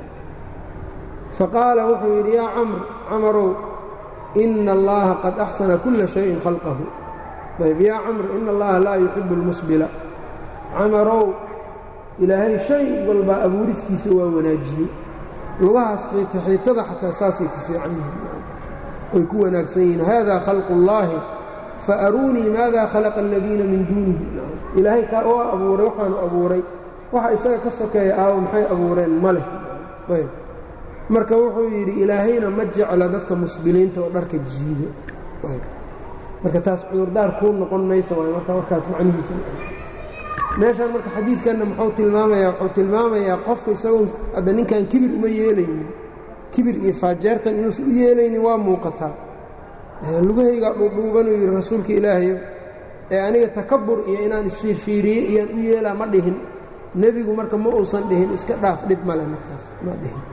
S1: faqaala wuxuu yidhi yaa camarow ina allaha qad axsana kulla shayin khalqahu ayb yaa camr ina allaha laa yuxibu almusbila camarow ilaahay shay walbaa abuuristiisa waa wanaajiyey lugahaas xiitada xataa saasay ku fiican yihiin way ku wanaagsan yihiin hada khalqu اllaahi faaruunii maada khalaqa aladiina min duunihi ilaahay kaa oo abuuray waxaanu abuuray waxa isaga ka sokeeya aawo maxay abuureen ma leh ayb marka wuxuu yidhi ilaahayna ma jecla dadka musbiliinta oo dharka jiido marka taas cudurdaar kuu noqon maysa waay marka warkaas macnihiisa meeshaan marka xadiidkanna wuxuu tilmaamayaa qofka isagoo hadda ninkan kibir uma yeelaynin kibir iyo faajeertan inuusan u yeelaynin waa muuqataa lugahaygaa dhuudhuubanuu yidhi rasuulka ilaahayo ee aniga takabur iyo inaan isfiirfiiriyey iyaan u yeelaa ma dhihin nebigu marka ma uusan dhihin iska dhaaf dhib male markaas ma dhihin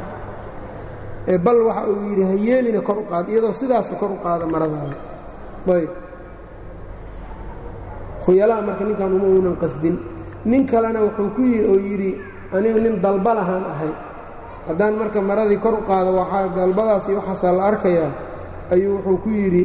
S1: bal waxa uu yidhi ha yeelina kor u qaad iyadoo sidaasa kor u qaada maradaada ayb khuyalaha marka ninkan uma uunan qasdin nin kalena wuxuu ku oo yidhi anigu nin dalba lahaan ahay haddaan marka maradii kor u qaado waxaa galbadaas iyo waxaasaa la arkayaa ayuu wuxuu ku yidhi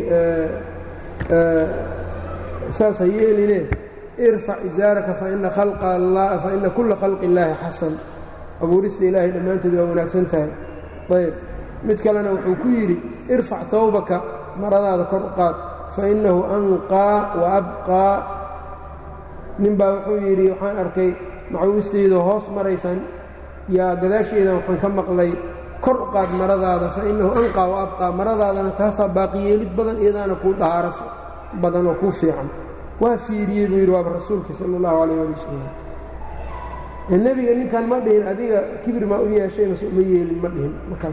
S1: saas ha yeeline irfac izaaraka faina kulla khalqi illaahi xasan abuurista ilaahay dhammaanteed waa wanaagsan tahay ayb mid kalena wuxuu ku yidhi irfac hawbaka maradaada kor u qaad fainahu anqaa wa abqaa ninbaa wuxuu yidhi waxaan arkay macawiistayda hoos maraysaan yaa gadaasheedan waxaan ka maqlay kor u qaad maradaada fainahu anqaa wa abqaa maradaadana taasaa baaqiyeelid badan iyadaana kuu dhahaaro badan oo kuu fiican waa fiiriyey buu yidhi waaba rasuulkii sala allahu calayh ali wasalam nebiga ninkan ma dhihin adiga kibir maa u yeeshay mase uma yeelin ma dhihin ma kala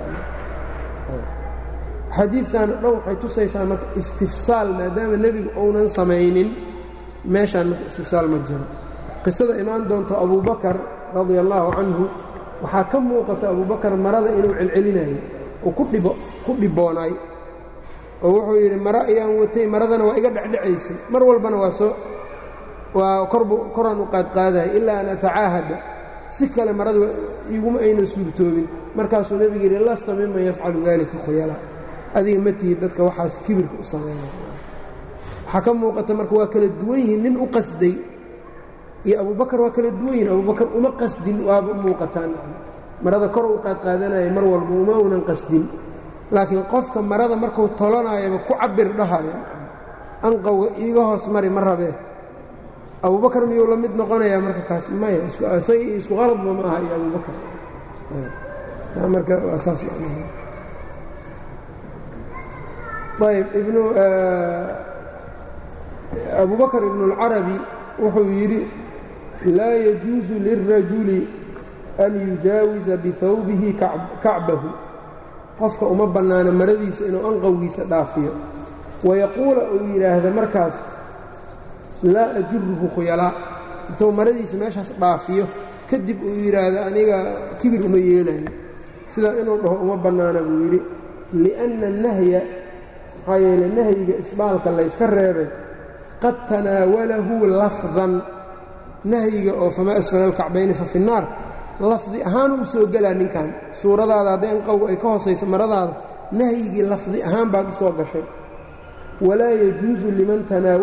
S1: saarsaarxadiidtan dhan waxay tusaysaa marka istifsaal maadaama nebigu ounan samaynin meeshaan marka istifsaal ma jiro qisada imaan doonto abubakar radia allaahu canhu waxaa ka muuqata abubakar marada inuu celcelinayo oo ku dhiboonaay oo wuxuu yidhi mara ayaan watay maradana waa iga dhecdhecaysay mar walbana waa koraan u qaadqaadaya ilaa an atacaahada si kale maradu iguma ayna suurtoobin markaasuu nebigu yidhi lasta miman yafcalu daalika khuyala adiga ma tihid dadka waxaas kibirka u sameeya waxaa ka muuqata marka waa kala duwan yihiin nin u qasday iyo abubakar waa kala duwan yihiin abubakar uma qasdin waaba u muuqataan marada kor u qaadqaadanaya mar walba uma unan qasdin laakiin qofka marada markuu tolanaayaba ku cabir dhahayo anqowga iiga hoos mari ma rabee abubakar miyuu la mid noqonayaa marka kaas maya isaga isku qaladba ma aha iyo abubakar marka waa saas ayb abubakr ibnu اlcarabi wuxuu yidhi laa yajuusu lilrajuli an yujaawiza bihawbihi kacbahu qofka uma bannaano maradiisa inuu anqowgiisa dhaafiyo wayaquula uu yidhaahda markaas laa ajuruhu khuyalaa intuu maradiisa meeshaas dhaafiyo kadib uu yidhaahdo aniga kibir uma yeelayo sidaa inuu dhaho uma bannaana buu yidhi liأnna الnahya maxaa yeele nahyiga isbaalka layska reebay qad tanaawalahu lafdan nahyiga oo famaa asfala alkacbayni fa fi الnaar lafdi ahaan uu soo gelaa ninkan suuradaada hadday anqowga ay ka hoosayso maradaada nahyigii lafdi ahaan baad u soo gashay walaa yajuusu liman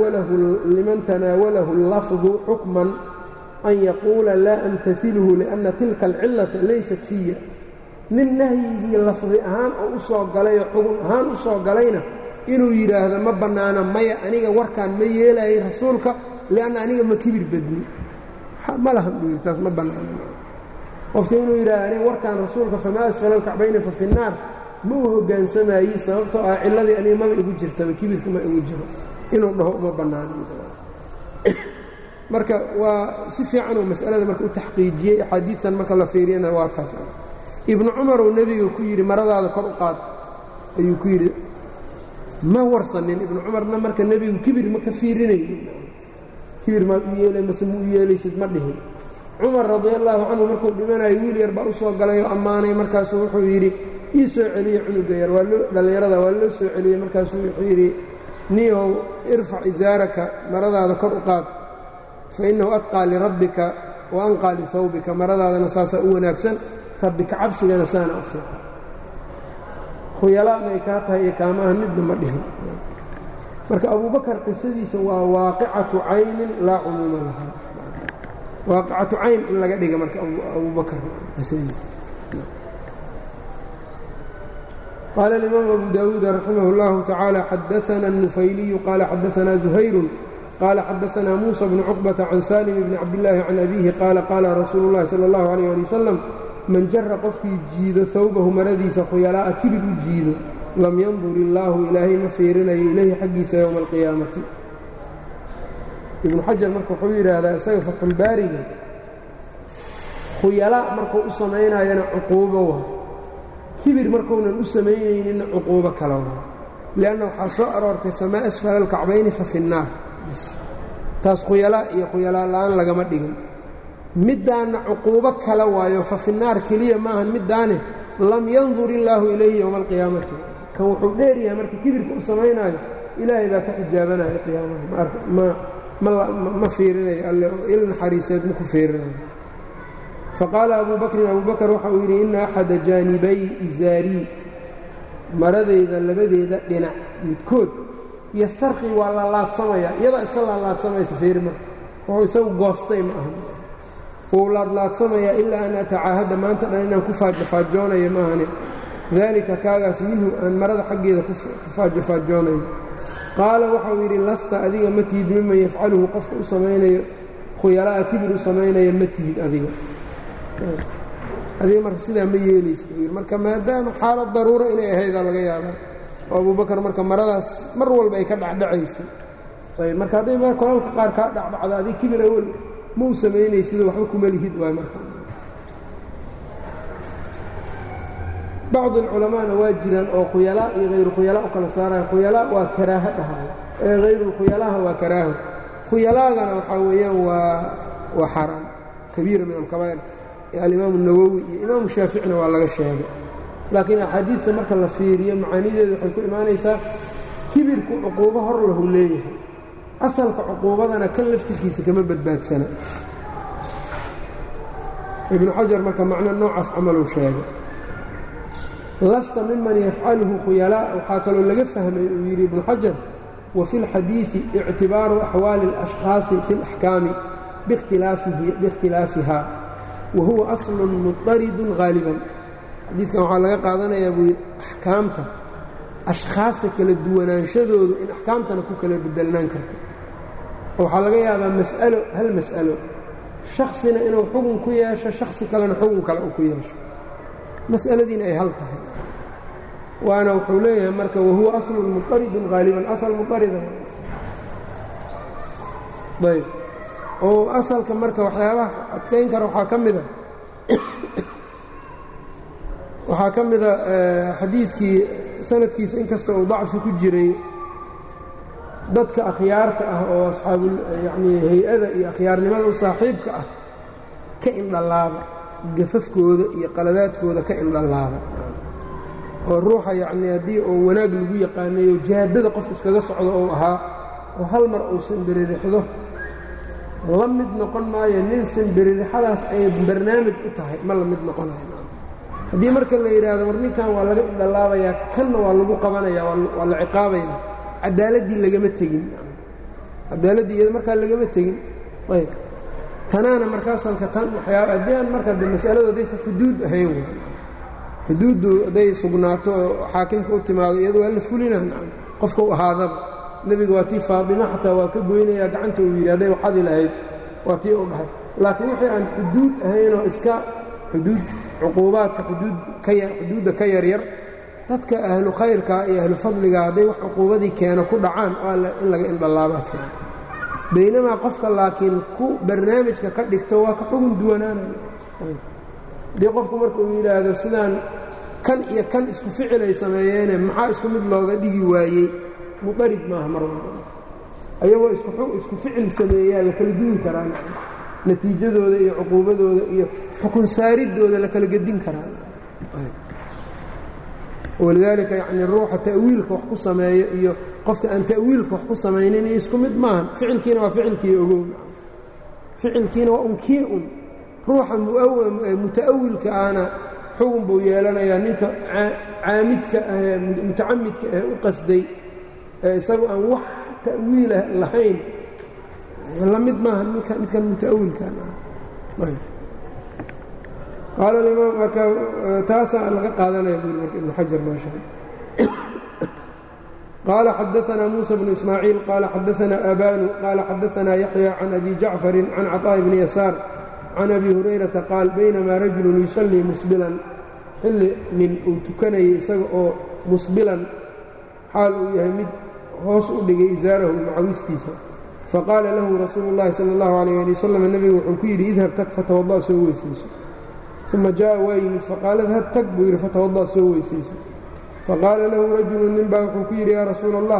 S1: tanaawalahu اllafdu xukman an yaquula laa amtailhu liأnna tilka alcillata laysat fiya nin nahyigii lafdi ahaan oo u soo galayoo xugun ahaan u soo galayna inuu yidhaahdo ma bannaana maya aniga warkaan ma yeelayay rasuulka lianna aniga ma kibir badni ma lahan buu yidhi taas ma bannaana qofka inuu yidhahdo aniga warkaan rasuulka famaa asfala alkacbayni fa fi nnaar ma u hoggaansamayey sababtoo ah cilladii aniga maba igu jirtaba kibirka ma igu jiro inuu dhaho uma bannaano marka waa si fiican uu mas'alada marka u taxqiijiyey axaadiidtan marka la fiiriyana waa taas ibnu cumar uu nebiga ku yidhi maradaada kor u qaad ayuu ku yidhi ma warsanin ibnu cumarna marka nebigu kibir ma ka fiirinaynin kibir maad u yeelay mase ma u yeelaysid ma dhihin cumar radiallaahu canhu markuu dhimanayo wiil yar baa u soo galay oo ammaanay markaasuu wuxuu yidhi ii soo celiye cunuga yar dhallinyarada waa loo soo celiyey markaasuu wuxuu yidhi niyow irfac izaaraka maradaada kor u qaad fa innahu adqaa lirabbika wa anqaa lihawbika maradaadana saasaa u wanaagsan rabbika cabsigana saana u fiican khuyalaa may kaa tahay iyo kaamaha midna ma dhihin marka abubakar qisadiisa waa waaqicatu caynin laa cumuuma lahaa waaqicatu cayn in laga dhiga marka abubakar qisadiisa qaala alimaam abu daawuud raximah اllahu tacaala xadaana الnufayliyu qaala xadaanaa zuhayru qaala xadaanaa muusa bnu cuqbata can salim bni cabdillaahi can abiihi qaala qaala rasuulu اllahi salى اllahu alayh ali wasalam man jara qofkii jiido hawbahu maradiisa khuyalaa'a kibir u jiido lam yandur illaahu ilaahay ma fiirinayo ilayhi xaggiisa yowma alqiyaamati ibnu xajar marka wuxuu yidhaahdaa isaga fatxulbaariga khuyalaa' markuu u samaynayana cuquubo waa kibir markuunan u samaynayninna cuquubo kala waa lianna waxaa soo aroortay famaa asfala alkacbayni fa fi nnaar taas khuyalaa' iyo khuyalaa' la'aan lagama dhigin middaanna cuquubo kala waayo fa fi naar keliya maahan middaane lam yandur illaahu ilayhi yowma alqiyaamati kan wuxuu dheeryahay marka kibirka u samaynaayo ilaahay baa ka xijaabanaya qiyaamaha ma fiirinayo alle il naxariiseed ma ku fiirinayo faqaala abu bakrin abu bakr waxa uu yidhi ina axada jaanibay izaarii maradayda labadeeda dhinac midkood yastarqi waa laalaadsamaya iyadaa iska laalaadsamaysa fiiri marka wuxuu isagu goostay ma aha wuu laadlaadsamayaa ilaa an atacaahadda maanta dhan inaan ku faajafaajoonaya maahane daalika kaagaas minhu aan marada xaggeeda ku faajafaajoonayo qaala waxau yidhi lasta adiga ma tihid miman yafcaluhu qofka u samaynayo khuyalaa'a kibir u samaynaya ma tihid adiga marka sidaa ma yeelaysa buu yidhi marka maadaama xaalad daruura inay ahaydaa laga yaabaa oo abubakar marka maradaas mar walba ay ka dhacdhacayso ayb marka hadday kolalka qaar kaa dhacdhacda adig kibir awal ma u samaynaysido waxba kuma lihid waay marka bacd alculamaana waa jiraan oo khuyalaa iyo hayru khuyalaa u kala saaraya khuyalaa waa karaaho dhahayo ee hayru khuyalaaha waa karaaho khuyalaagana waxaa weeyaan waa xaaraan kabiira min alkabaa'ir alimaamu nawowi iyo imaamu shaaficina waa laga sheegay laakiin axaadiidta marka la fiiriyo macaanideeda waxay ku imaanaysaa kibirku cuquubo hor lahu leeyahay asalka cuquubadana kan laftirkiisa kama badbaadsana ibnu xajar marka macno noocaas camaluu sheegay lasta miman yafcaluhu khuyalaa waxaa kaloo laga fahmay uu yidhi ibnu xajar wa fi اlxadiiثi ictibaaru axwaali اlأshkhaasi fi اlaxkaami biاkhtilaafiha wa huwa aslun muطaridun haaliban xadiidkan waxaa laga qaadanayaa buu yidhi axkaamta ashkhaasta kala duwanaanshadoodu in axkaamtana ku kala bedelnaan karto oo waxaa laga yaabaa hal mas'alo shaksina inuu xugun ku yeesho shaksi kalena xugun kale uu ku yeesho mas'aladiina ay hal tahay waana wuxuu leeyahay marka wahuwa aslun muطaridun haaliban asal muطarida ayb oo asalka marka waxyaabaha adkayn kara waxaa ka mida xadiidkii sanadkiisa inkasta uu dacfi ku jiray dadka akhyaarta ah oo asxaabu yanii hay-ada iyo akhyaarnimada u saaxiibka ah ka indhalaaba gafafkooda iyo qaladaadkooda ka indhalaaba oo ruuxa yacnii haddii uu wanaag lagu yaqaanayo jaadada qof iskaga socdo uu ahaa oo hal mar uu sanbiririxdo la mid noqon maayo nin sanbiririxadaas ay barnaamij u tahay ma la mid noqonayo haddii marka la yidhaahdo war ninkan waa laga indhalaabayaa kanna waa lagu qabanayaa waa la ciqaabayaa cadaaladdii lagama tegin cadaaladdii iyada markaa lagama tegin ayb tanaana markaasalka tan waxyaaba haddii aan markaa de masaladu haddaysan xuduud ahayn w xuduuddu hadday sugnaato oo xaakimka u timaado iyado waa la fulina qofka u ahaadaba nebiga waa tii faadima xataa waa ka goynayaa gacanta uu yidhi hadday waxadi lahayd waa tii u dhahay laakiin wixii aan xuduud ahaynoo iska xuduud cuquubaadka xuduudda ka yaryar dadka ahlu khayrka iyo ahlu fadliga hadday wax cuquubadii keeno ku dhacaan in laga indhalaabaa fiican baynamaa qofka laakiin ku barnaamijka ka dhigto waa ka xugun duwanaanaya haddii qofku marka uu yidhaahdo sidaan kan iyo kan isku ficil ay sameeyeene maxaa isku mid looga dhigi waayey mudarid maaha mar walba ayagoo isku ficil sameeyaa la kala duwi karaa natiijadooda iyo cuquubadooda iyo xukun saaridooda la kala gedin karaa walidaalika yacnii ruuxa ta'wiilka wax ku sameeyo iyo qofka aan ta'wiilka wax ku samaynin isku mid maahan ficilkiina waa ficilkii ogow ficilkiina waa unkii un ruuxa muta'awilka ahna xugun buu yeelanayaa ninka caamidka ahee mutacamidka ahee u qasday ee isagu aan wax ta'wiila lahayn la mid maaha midkan muta'awilkan qaala alimaam marka taasaa laga qaadanaya buu marka ibnu xajar maasha qaala xadaanaa muusa bnu ismaaciil qaala xadaanaa abanu qaala xadaanaa yaxya can abi jacfarin can caطaa'i bni yasaar can abi hurayrata qaal baynamaa rajulun yusallii musbilan xilli nin uu tukanayay isaga oo musbilan xaal uu yahay mid hoos u dhigay isaarahu macawistiisa faqaala lahu rasuulu اllahi salى اllahu alayh ali wasalam nebigu wuxuu ku yidhi idhab tag fatawada soo weysayso uma jaaءa waa yimid faqaala idhab tag buu yidhi fatawada soo weysayso faqaala lahu rajulu nin baa wuxuu ku yidhi yaa rasuula allah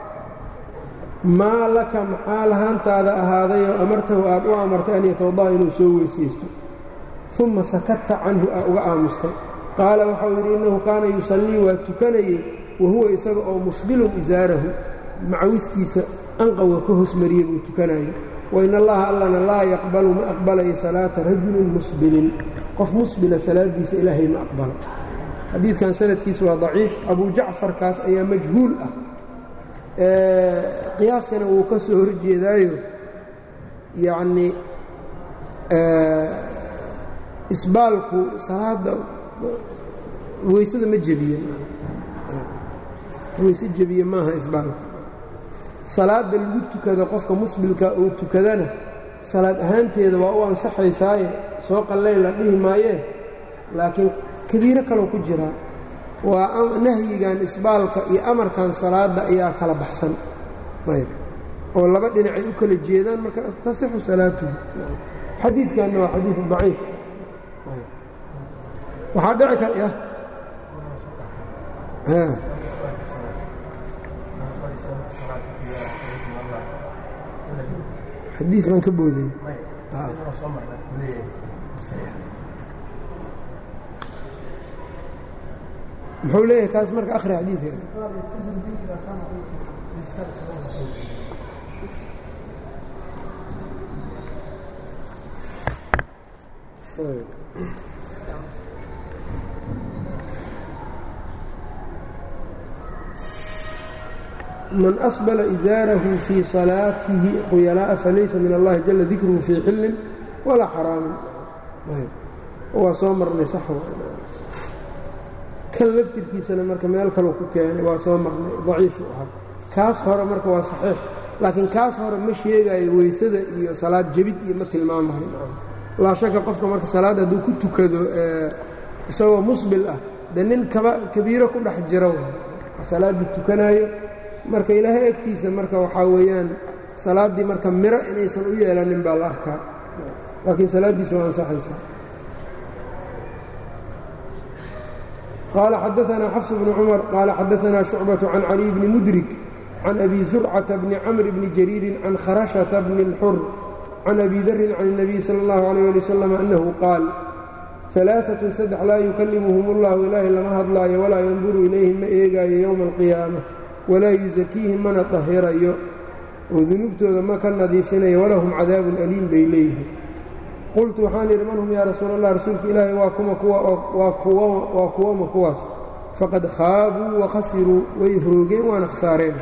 S1: maa laka maxaa lahaantaada ahaadayoo amartahu aad u amartay an yatawada'a inuu soo weysaysto uma sakatta canhu aa uga aamustay qaala waxau yidhi innahu kaana yusallii waa tukanayey wahuwa isaga oo musbilun isaarahu macawistiisa anqawga ka hoosmariyey buu tukanayay wain allaha allana laa yaqbalu ma aqbalayo salaata rajulin musbilin qof musbila salaadiisa ilaahay ma aqbalo. xadiidkan sanadkiisa waa daciif, abu jacfarkaas ayaa majhuul ah. qiyaaskana wuu ka soo horjeedaayo yacnii isbaalku salaadda weysada ma jebiyen, weyse jebiye maaha isbaalku. salaadda lagu tukado qofka musbilka uu tukadana salaad ahaanteeda waa u ansaxaysaaye soo qallayl la dhihi maayee, laakiin kabiiro kaloo ku jiraa. waa nahyigan isbaalka iyo amarkan salaadda ayaa kala baxsan, ayb oo laba dhinacay u kala jeedaan, marka tasixu salaatuhu. xadiidkanna waa xadiid daciif. waxaa dhici kara xadiid baan ka booday muxuu leeyahay kaas marka akhri xadiidkaas. man asbala izaarahu fii salaatihi khuyalaa'a falaysa min allahi jala dikruhu fii xillin walaa xaraamin. waa soo marnay sax kan laftirkiisana marka meel kaleu ku keenay waa soo marnay, daciifu ahaa. kaas hore marka waa saxiix, laakiin kaas hore ma sheegayo weysada iyo salaad jebid iyo ma tilmaamahay. laa shaka qofka marka salaad hadduu ku tukado isagoo musbil ah dee nin kabiiro ku dhex jiro salaaddii tukanaayo, marka ilaahay agtiisa marka waxaa weeyaan salaaddii marka miro inaysan u yeelanin baa la arkaa, laakiin salaaddiisa waa ansaxaysaa. قال xدثنا xفص بن cمر قال xدثنا شعبة عن علي بن مدرك عن أبي زرعة بن cمرو بن جرير عن khرشة بن الحر عن أبي ذر عن النبي صلى الله عليه ولي وسلم أنه قاaل ثaلاثة سدx laa يكلمهم الله ilaahay lama hadlaayo walaa ينظر إليهim ma eegaayo يومa القياaمة walaa يزكيهim mana طahirayo oo duنuubtooda ma ka nadiifinayo وlahم cadاaب أليم bay leeyihiin. qultu waxaan idhi man hum yaa rasuul allah, rasuulka ilaahay waa kuwama kuwaas. faqad khaabuu wakhasiruu way hoogeen waana khasaareen.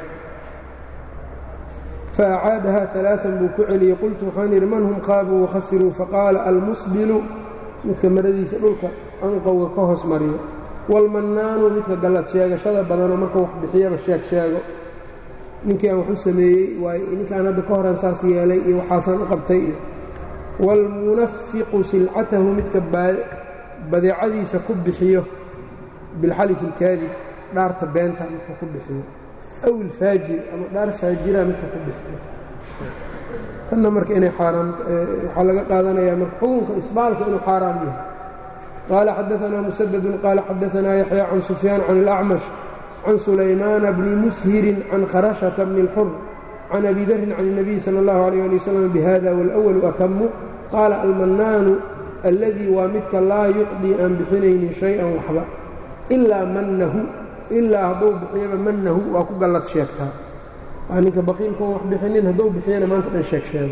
S1: faacaadahaa ثaلaaثan buu ku celiyey. qultu waxaan idhi man hum khaabuu wakhasiruu, faqaala almusbilu midka maradiisa dhulka anqowga ka hoos mariyo, wاlmannaanu midka gallad sheegashada badanoo marka wax bixiyaba sheego ninkii aan wax u sameeyey waay ninkaan hadda ka horan saas yeelay iyo waxaasaan u qabtay iyo wاlmunafiqu silcatahu midka badeecadiisa ku bixiyo bilxalif اlkaadib dhaarta beenta midka ku bixiyo, aw ilfaajir ama dhaar faajira midka ku bixiyo. tanna marka inay xaaraam waxaa laga qaadanayaa marka xukunka isbaalka inuu xaaraam yahay. qaala xadaثanaa musadadun qaala xadaثanaa yaxya can sufyaan can اlأcmash can sulaymaana bni mushirin can kharashata bni اlxur can abi darin can الnabiy salى اllahu عalيه ali waslm bihada wاlأwalu atamu. qaala almannaanu alladii waa midka laa yucdii aan bixinaynin shay-an waxba ilaa mannahu, ilaa hadduu bixiyaba mannahu waa ku gallad sheegtaa. waa ninka baqiilkoon wax bixinin, hadduu bixiyana maanta dhan sheego.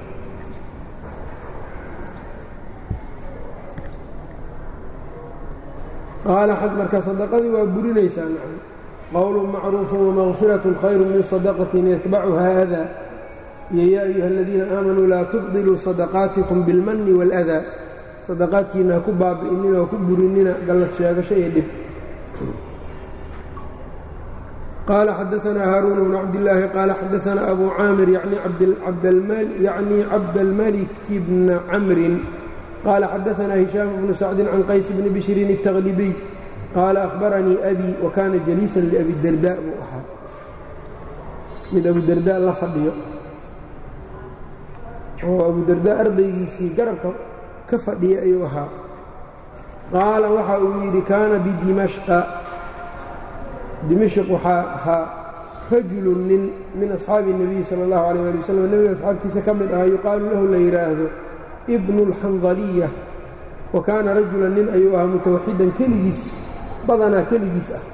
S1: qaala marka sadaqadii waa burinaysaa. qowlu macruufu wamaqfiraة khayru min sadaqatin yatbacuha adaa. iyo yaa ayuha aladiina aamanuu laa tubdiluu sadaqaatikum bilmanni waaladaa. sadaqaadkiina ha ku baabi'inina oo ku burinina gallad sheegasho iyo dhib. qaala xadaثanaa haaruun bnu cabdillaahi qaala xadaثanaa abu caamir yacni cabdalmalik bna camrin qaala xadaثanaa hishaam bnu sacdin can qays bni bishrin التaglibiy qaala akhbaranii abi wa kaana jaliisan liabidardaa buu ahaa mid abudardaa la fadhiyo oo abudardaa ardaygiisii garabka ka fadhiya ayuu ahaa. qaala waxa uu yidhi kaana bidimashqa, dimashq waxaa ahaa rajulun nin min asxaabi الnabiy salى اllahu عalيه ali waslm nebiga asxaabtiisa ka mid ahaa yuqaalu lahu la yidhaahdo ibnu اlxandaliya, wa kaana rajulan nin ayuu ahaa mutawaxidan keligiis badanaa keligiis ah.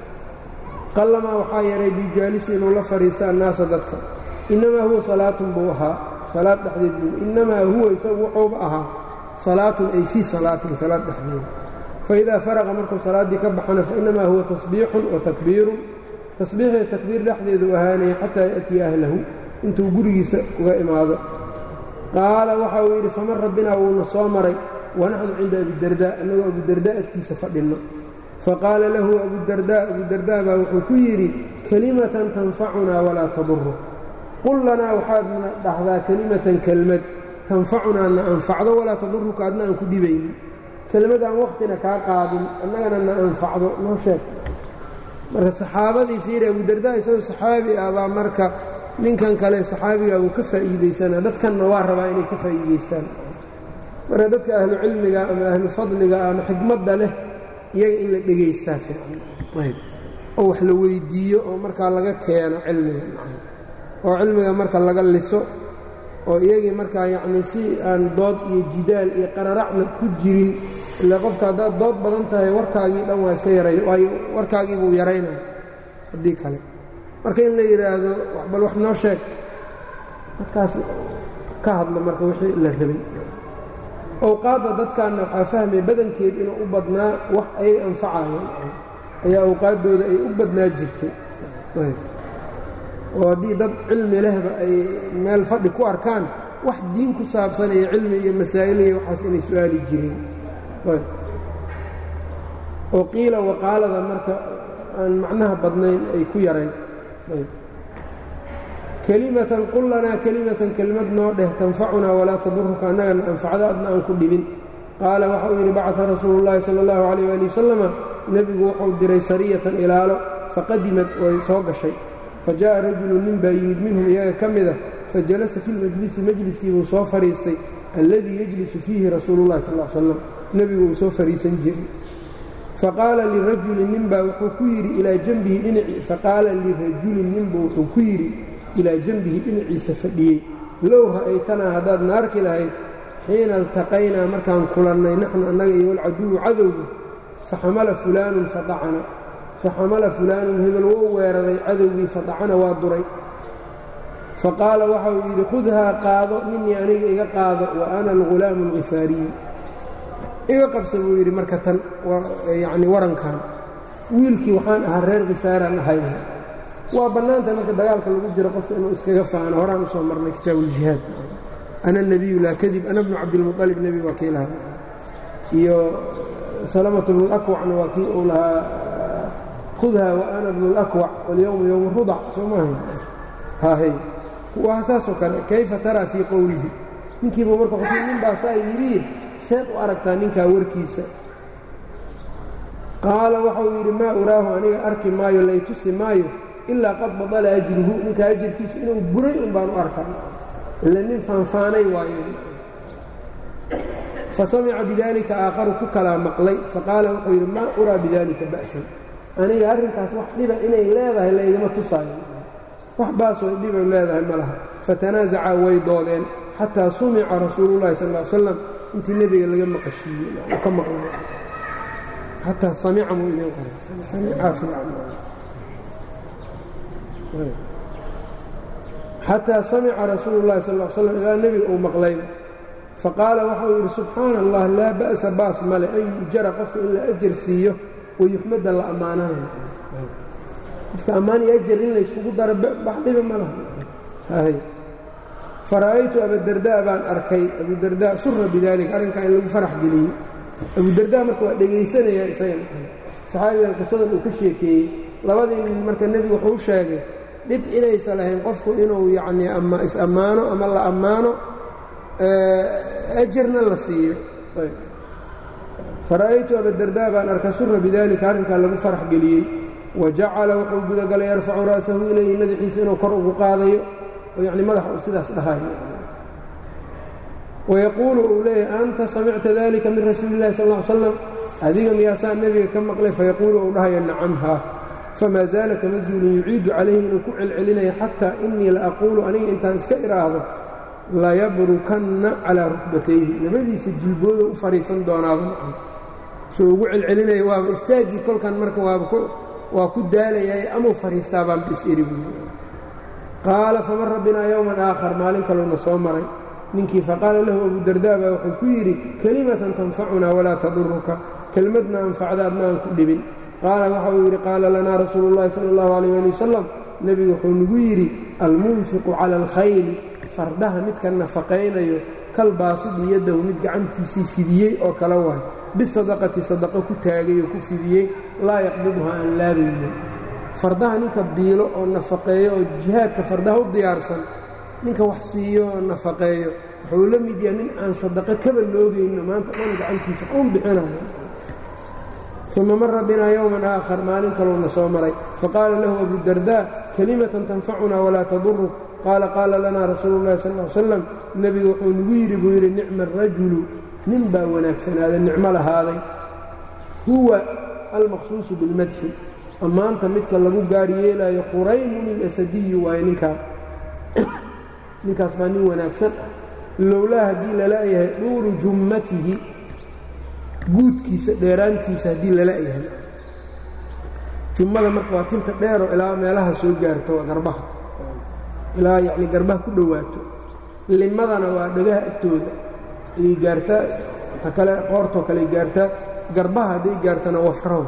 S1: qallamaa waxaa yaray bijaalisu inuu la fadhiista annaasa dadka, innamaa huwa salaatun buu ahaa salaad dhexdeed buu innamaa huwa isagu wuxuuba ahaa salaatun ay fii salaatin salaad dhexdeeda faidaa faraqa markuu salaaddii ka baxana fainamaa huwa tasbiixun wa takbiirun tasbiixii takbiir dhexdeedu ahaanaya xataa ya'tiya ahlahu intuu gurigiisa uga imaado qaala waxa uu yidhi faman rabbinaa wuuna soo maray wanaxnu cinda abidardaa annagoo abudardaa agtiisa fadhinno faqaala lahu abudardaa baa wuxuu ku yidhi kelimatan tanfacunaa walaa taduru qul lanaa waxaadna dhahdaa kelimatan kelmad tanfacunaa na anfacdo walaa taduruka adna aan ku dhibaynin kelmadaan waqtina kaa qaadin annagana na anfacdo noo sheeg marka saxaabadii fiiri abudardaa isagoo saxaabi ah baa marka ninkan kale saxaabigaa wuu ka faa'iidaysanaa dadkanna waa rabaa inay ka faa'iidaystaan marka dadka ahlu cilmiga ama ahlu fadliga ama xikmadda leh iyaga in la dhegaystaa fiican oo wax la weyddiiyo oo markaa laga keeno cilmiga oo cilmiga marka laga liso oo iyagii markaa yacnii si aan dood iyo jidaal iyo qararacna ku jirin ilaa qofka haddaad dood badan tahay warkaagii dhan waa iska yaray waayo warkaagii buu yaraynaya haddii kale marka in la yidhaahdo bal wax noo sheeg markaas ka hadla marka wixii la rabay awqaadda dadkaanna waxaa fahmaya badankeed inuu u badnaa wax ayay anfacayeen ayaa awqaaddooda ay u badnaa jirtay oo haddii dad cilmi lehba ay meel fadhi ku arkaan wax diin ku saabsan iyo cilmi iyo masaa'il iyo waxaas inay su'aali jireen oo qiila waqaalada marka aan macnaha badnayn ay ku yarayn kelimatan qul lanaa kelimatan kelmad noo dheh tanfacunaa walaa taduruka annagana anfacdo adna aan ku dhibin qaala waxa uu yidhi bacaa rasuulu llaahi sala allahu calayh waali wasalama nebigu wuxuu diray sariyatan ilaalo faqadimad way soo gashay fajaءa rajulu nin baa yimid minhum iyaga ka mida fajalasa fi lmajlisi majliskiibuu soo fadhiistay alladii yajlisu fiihi rasuulu llahi sal slam nebigu uu soo fadhiisan jiray faqaala lirajulin ninbaa wuxuu ku yidhi ilaa janbihi dhinaci faqaala lirajulin ninba wuxuu ku yidhi ilaa janbihi dhinaciisa fadhiyey low ra'aytanaa haddaad na arki lahayd xiina iltaqaynaa markaan kulannay naxnu annaga iyo walcaduwu cadowga faxamala fulaanun fadacana faxamala fulaanun hebel wou weeraray cadowgii fadacana waa duray faqaala waxa uu yidhi khudhaa qaado minii aniga iga qaado wa ana algulaamu algifaariyi iga qabsa buu yidhi marka tan yacni warankan wiilkii waxaan ahaa reer khifaaraan ahay waa bannaantahay marka dagaalka lagu jiro qofka inuu iskaga faano horaan u soo marnay kitaabuuljihaad ana nebiyu laa kadib ana bnu cabdilmuطalib nebiga waa kii lahaa iyo salamatu bnulأkwacna waa kii uu lahaa khudhaa wa ana bnu اlأkwac walyowma yowmu rudac soo maahayn hahay waa saasoo kale kayfa taraa fii qowlihi ninkiibu marka wuxuu nin baa saa yidhi seed u aragtaa ninkaa warkiisa qaala waxau yidhi maa uraahu aniga arki maayo laytusi maayo ilaa qad badala ajruhu ninkaa ajirkiisu inuu buray un baan u arkaa ila nin faanfaanay waayo fasamica bidaalika aakharu ku kalaa maqlay faqaala wuxuu yidhi maa uraa bidaalika ba'san aniga arrinkaas wax dhiba inay leedahay laygama tusaayo wax baasoo dhibay leedahay ma laha fatanaasacaa way doodeen xataa sumica rasuulullahi sal ll slam intii nebiga laga maqashiiyey ka maqlay xataa samica muu idin qoray samicaa fiican xataa samica rasuulu llahi sal slam ilaa nebiga uu maqlay faqaala waxau yidhi subxaana allah laa ba'sa baas male an yujara qofka in la ajar siiyo wayuxmadda la ammaananayo qofka ammaan iyo ajar in layskugu daro wax dhiba ma laha fara'aytu abadardaa baan arkay abudardaa sura bidaalika arrinkaa in lagu farax geliyey abudardaa marka waa dhegaysanayaa isagana saxaabigan qisadan uu ka sheekeeyey labadii nin marka nebigu wuxuu u sheegay dhib inaysan lahayn qofku inuu yacnii ama is-ammaano ama la ammaano ajarna la siiyo fara'aytu abadardaa baan arkay sura bidaalika arrinkaa lagu farax geliyey wa jacala wuxuu gudagalay yarfacu ra'sahu ilayhi madaxiisa inuu kor ugu qaadayo oo yacni madaxa uu sidaas dhahayo wayaquulu uu leeyahay anta samicta dalika min rasuuli illahi sal ll ly slam adiga miyaasaa nebiga ka maqlay fayaquulu uu dhahaya nacam haa famaa zaala kama zuulin yuciidu calayhi inuu ku celcelinaya xataa inii la aquulu aniga intaan iska idhaahdo layabrukanna calaa rukbatayhi labadiisa jilbooda u fadhiisan doonaaba nacam soo ugu celcelinaya waaba istaaggii kolkan marka waa ku daalayaay amau fadhiistaa baan bis eri buy qaala famara binaa yowman aakhar maalin kaluna soo maray ninkii faqaala lahu abudardaa baa wuxuu ku yidhi kelimatan tanfacunaa walaa taduruka kelmadna anfacda adna aan ku dhibin qaala waxa uu yidhi qaala lanaa rasuulu llahi sala allahu calayh ali wasalam nebigu wuxuu nagu yidhi almunfiqu cala alkhayli fardaha midka nafaqaynayo kalbaasidi yaddahu mid gacantiisii fidiyey oo kala waay bisadaqati sadaqo ku taagay oo ku fidiyey laa yaqbiduha aan laabaynin fardaha ninka biilo oo nafaqeeyo oo jihaadka fardaha u diyaarsan ninka wax siiyo oo nafaqeeyo wuxuu la mid yahay nin aan sadaqo kaba loogayno maanta dhan gacantiisa uun bixinayo uma mara binaa yowman aakhar maalin kaluuna soo maray faqaala lahu abudardaa kelimatan tanfacunaa walaa taduruk qaala qaala lanaa rasuulu llahi sal l slam nebigu wuxuu nagu yidhi buu yidhi nicma arajulu nin baa wanaagsanaaday nicmo lahaaday huwa almaqsuusu bilmadxi ammaanta midka lagu gaar yeelaayo quraymun ilasadiyu waaye ninkaas baa nin wanaagsan ah lowlaa haddii lala-yahay dhuulu jummatihi guudkiisa dheeraantiisa haddii lala-yahay jummada marka waa tinta dheero ilaa meelaha soo gaarto waa garbaha ilaa yacni garbaha ku dhowaato limadana waa dhagaha agtooda ayay gaartaa ta kale qoortoo kale gaartaa garbaha hadday gaartana wafraw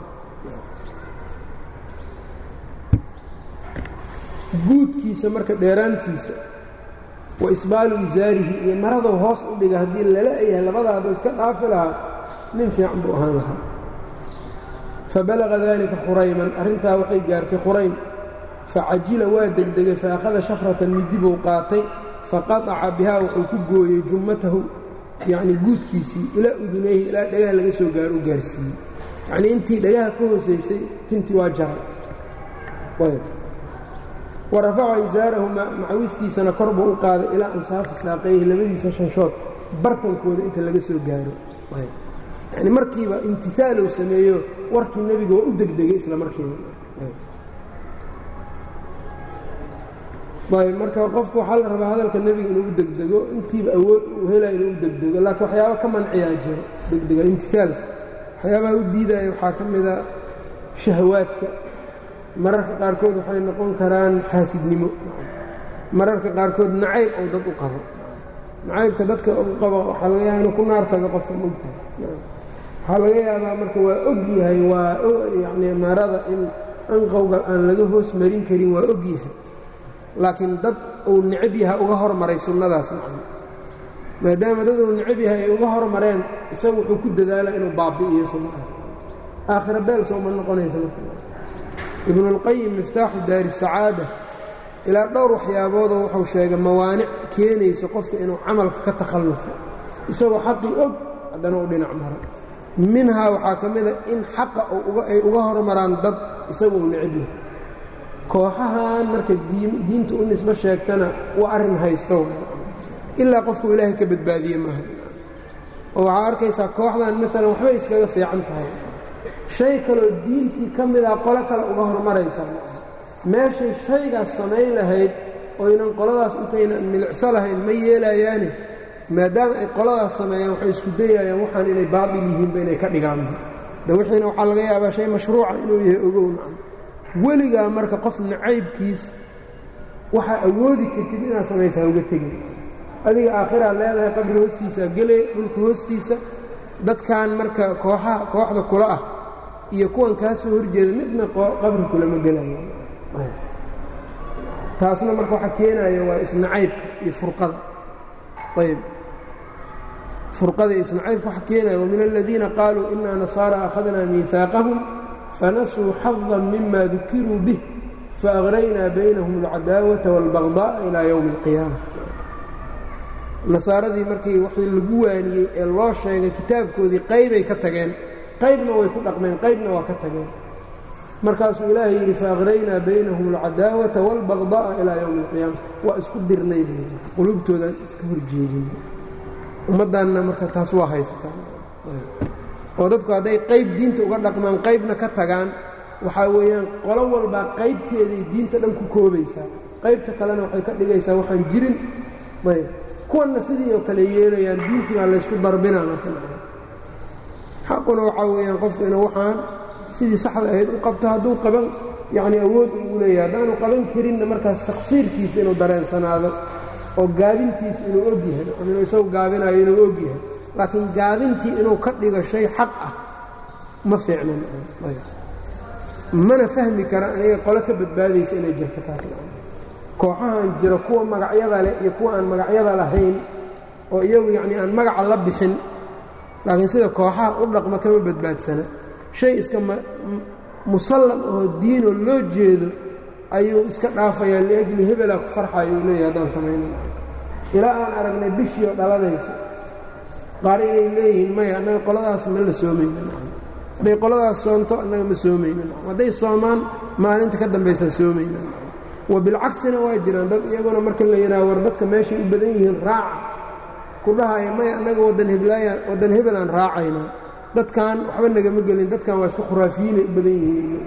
S1: guudkiisa marka dheeraantiisa wa isbaalu isaarihi iyo maradou hoos u dhiga haddii lala-yahay labadaadoo iska dhaafi lahaa nin fiican buu ahaan lahaa fabalaga dalika qurayman arrintaa waxay gaartay quraym facajila waa degdegay faakhada shafratan midibuu qaatay faqataca bihaa wuxuu ku gooyey jummatahu yacnii guudkiisii ilaa udunayhi ilaa dhagaha laga soo gaaro u gaarsiiyey yacnii intii dhagaha ka hoosaysay tintii waa jaray wa rafaca isaarahu macawistiisana kor buu u qaaday ilaa ansaafi saaqayhi labadiisa shanshood bartankooda inta laga soo gaaro yacni markiiba imtihaalow sameeyo warkii nebiga waa u degdegay isla markiiba marka qofku waxaa la rabaa hadalka nebiga inuu u degdego intiiba awood uu helaya inuu u degdego laakiin waxyaaba ka manciyaa jiro degdega imtihaalka waxyaabaha u diidaya waxaa ka mida shahawaadka mararka qaarkood waxay noqon karaan xaasidnimo mararka qaarkood nacayb ou dad u qabo nacaybka dadka u qabo waxaa laga yaaba inuu ku naar tago qofka mogtahay waxaa laga yaabaa marka waa og yahay waa yacni marada in anqowga aan laga hoos marin karin waa og yahay laakiin dad uu necab yaha uga hormaray sunnadaas macna maadaama dad uu necab yahay ay uga hormareen isagu wuxuu ku dadaalaa inuu baabi'iyo sunnadaas aakhira beel sooma noqonaysa ibnuulqayim miftaaxu daari sacaada ilaa dhowr waxyaaboodoo wuxuu sheegay mawaanic keenayso qofka inuu camalka ka takhallufo isagoo xaqii og haddana u dhinac maro minhaa waxaa ka mida in xaqa ay uga hormaraan dad isagu uu necab yahay kooxahan marka diinta u nisbo sheegtana waa arrin haysto ilaa qofku ilaahay ka badbaadiye maaha oo waxaa arkaysaa kooxdan maalan waxbay iskaga fiican tahay shay kaloo diintii ka midaa qolo kale uga hormaraysaa meeshay shaygaas samayn lahayd oynan qoladaas intaynan milicso lahayn ma yeelayaane maadaama ay qoladaas sameeyaan waxay isku dayayaan waxaan inay baatil yihiinba inay ka dhigaan de wixiina waxaa laga yaabaa shay mashruuca inuu yahay ogowna weligaa marka qof nacaybkiis waxaa awoodi kartid inaad samaysaa uga tegin adiga aakhiraad leedahay qabri hoostiisaa gelay dhulka hoostiisa dadkan marka kooxda kula ah iyo kuwan kaa soo horjeeda midna qabri kulama gelayo taasna marka waxaa keenaya waa isnacaybka iyo furqada ayb furqada iyo isnacaybka waxaa keenaya wamin aladiina qaaluu inaa nasaara akhadnaa miihaaqahum fanasuu xadan mima dukiruu bih faأgraynaa baynahum اlcadaawata wاlbagضaaءa ilaa ywmi اlqiyaama nasaaradii markii waxii lagu waaniyey ee loo sheegay kitaabkoodii qaybay ka tageen qaybna way ku dhaqmeen qaybna waa ka tageen markaasuu ilaahay yidhi faأgraynaa baynahum اlcadaawata wاlbagضaaءa ilaa ywmi اlqiyaama waa isku dirnay buu qulubtoodaan iska horjeedin ummaddaanna marka taas waa haysataan oo dadku hadday qayb diinta uga dhaqmaan qaybna ka tagaan waxaa weeyaan qolo walbaa qaybteeday diinta dhan ku koobaysaa qaybta kalena waxay ka dhigaysaa waxaan jirin ayb kuwanna sidii oo kale yeelayaan diintii baa laysku darbinaa marka xaquna waxaa weeyaan qofku inuu waxaan sidii saxda ahayd u qabto hadduu qaban yacnii awood ugu leeyahay haddaanu qaban karinna markaas taqsiirkiisa inuu dareensanaado oo gaabintiisa inuu og yahay inuu isagu gaabinayo inuu og yahay laakiin gaabintii inuu ka dhigo shay xaq ah ma fiicno mana fahmi kara aniga qole ka badbaadaysa inay jirto taas kooxahan jira kuwa magacyada leh iyo kuwa aan magacyada lahayn oo iyagu yacnii aan magaca la bixin laakiin sida kooxaha u dhaqma kama badbaadsana shay iska musallam oo diinoo loo jeedo ayuu iska dhaafayaa liajli hebelaa ku farxayo uu leeyahay haddaan samayno ilaa aan aragnay bishii oo dhaladayso qaar inay leeyihiin maya annaga qoladaas ma la soomaynin hadday qoladaas soonto annaga ma soomaynin hadday soomaan maalinta ka dambaysaa soomaynan wa bilcagsina waa jiraan dad iyaguna marka la yidhaha war dadka meeshay u badan yihiin raaca ku dhahaya maya annaga waddan hebelaan raacaynaa dadkan waxba nagama gelin dadkan waa iska khuraafiyiinay u badan yihiin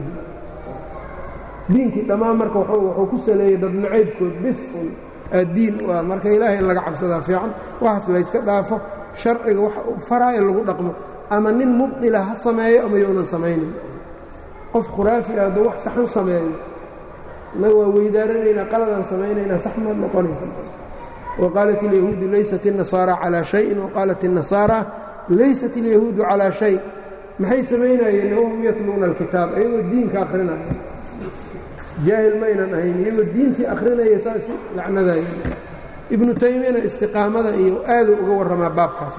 S1: diinkii dhammaan marka wuxuu ku saleeyey dad nacaybkood bis un diin waa marka ilaahay in laga cabsadaa fiican waxaas layska dhaafo sharciga waxa uu faraayo lagu dhaqmo ama nin mubdila ha sameeyo ama younan samaynin qof khuraafi ah hadduu wax saxan sameeyo annaga waa weydaaranaynaa qaladaan samaynaynaa sax maad noqonaysa waqaalat ilyahuudu laysat الnasaara calىa shayin waqaalat الnasaara laysat اlyahuudu calىa shay maxay samaynayeen wahum yatluuna alkitaab ayagoo diinka akhrinaya jaahil maynan ahayn iyagoo diintii akhrinaya saas lacnadaya ibnu taymiyana istiqaamada iyo aaduu uga warramaa baabkaas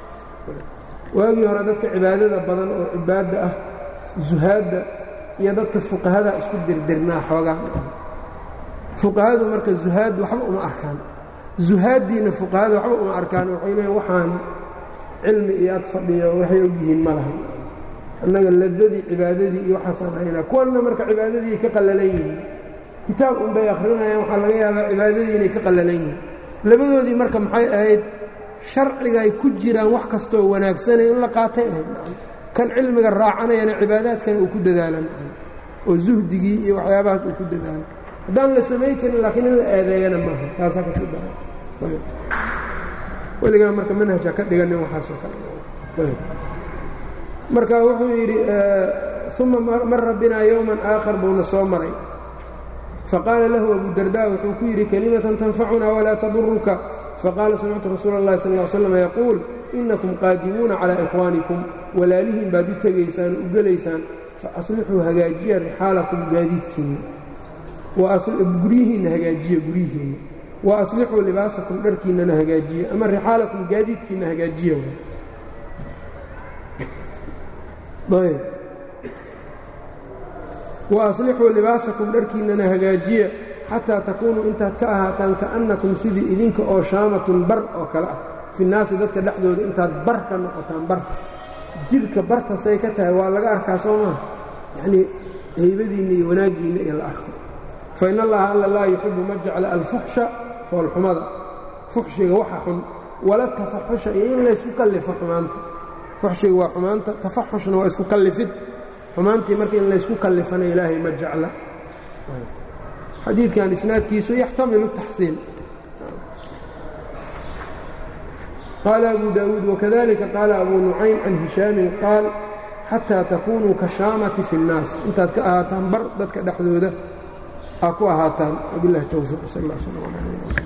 S1: waagii hore dadka cibaadada badan oo cibaadda ah zuhaadda iyo dadka fuqahada isku dirdirnaa xoogaa fuqahadu marka zuhaad waxba uma arkaan zuhaaddiina fuqahada waxba uma arkaan waxay leeyiin waxaan cilmi iyo ag fadhiyo waxay og yihiin ma laha annaga ladadii cibaadadii iyo waxaasaan haynaa kuwanna marka cibaadadii ka qallalan yihiin kitaab unbay akhrinayaan waxaa laga yaabaa cibaadadii inay ka qallalan yihiin labadoodii marka maxay ahayd sharcigaay ku jiraan wax kastoo wanaagsanay in la qaatay ahayd kan cilmiga raacanayana cibaadaadkana uu ku dadaalan oo zuhdigii iyo waxyaabahaas uu ku dadaalo haddaan la samay karin laakiin in la eedeeyana maaha taasaa ka sii daran weligaa marka manhajha ka dhiganin waxaasoo kale marka wuxuu yidhi uma mara binaa yowman aakhar buuna soo maray faqaala lahu abu dardaa wuxuu ku yidhi kalimatan tanfacunaa walaa taduruka faqaala samictu rasuula اllahi sal ll slam yaquul inakum qaadimuuna calaa ikhwaanikum walaalihiin baad u tegaysaan u gelaysaan faaslixuu hagaajiya rixaalakum gaadiidkiinna guryihiinna hagaajiya guryihiinna wa aslixuu libaasakum dharkiinnana hagaajiya ama rixaalakum gaadiidkiinna hagaajiya wa aslixuu libaasakum dharkiinnana hagaajiya xataa takuunuu intaad ka ahaataan kaannakum sidii idinka oo shaamatun bar oo kale ah fi naasi dadka dhexdooda intaad bar ka noqotaan bar jidhka bartasay ka tahay waa laga arkaa soo maha yacnii haybadiinna iyo wanaaggiinna iyo la arko fa in allaha alla laa yuxibu ma jecla alfuxsha foolxumada fuxshiga waxa xun wala tafaxusha iyo in laysku kallifo xumaanta fuxshiga waa xumaanta tafaxushna waa isku kallifid xumaantii marka in laysku kallifana ilaahay ma jecla xadiidkan isnaadkiisu yaxtamilu taxsiin qaala abu daawuud wakadalika qaala abu nucaym can hishaamin qaal xataa takunuu kashaamati fi اnnaas intaad ka ahaataan bar dadka dhexdooda aa ku ahaataan wabilahi towfiiq sal اl sl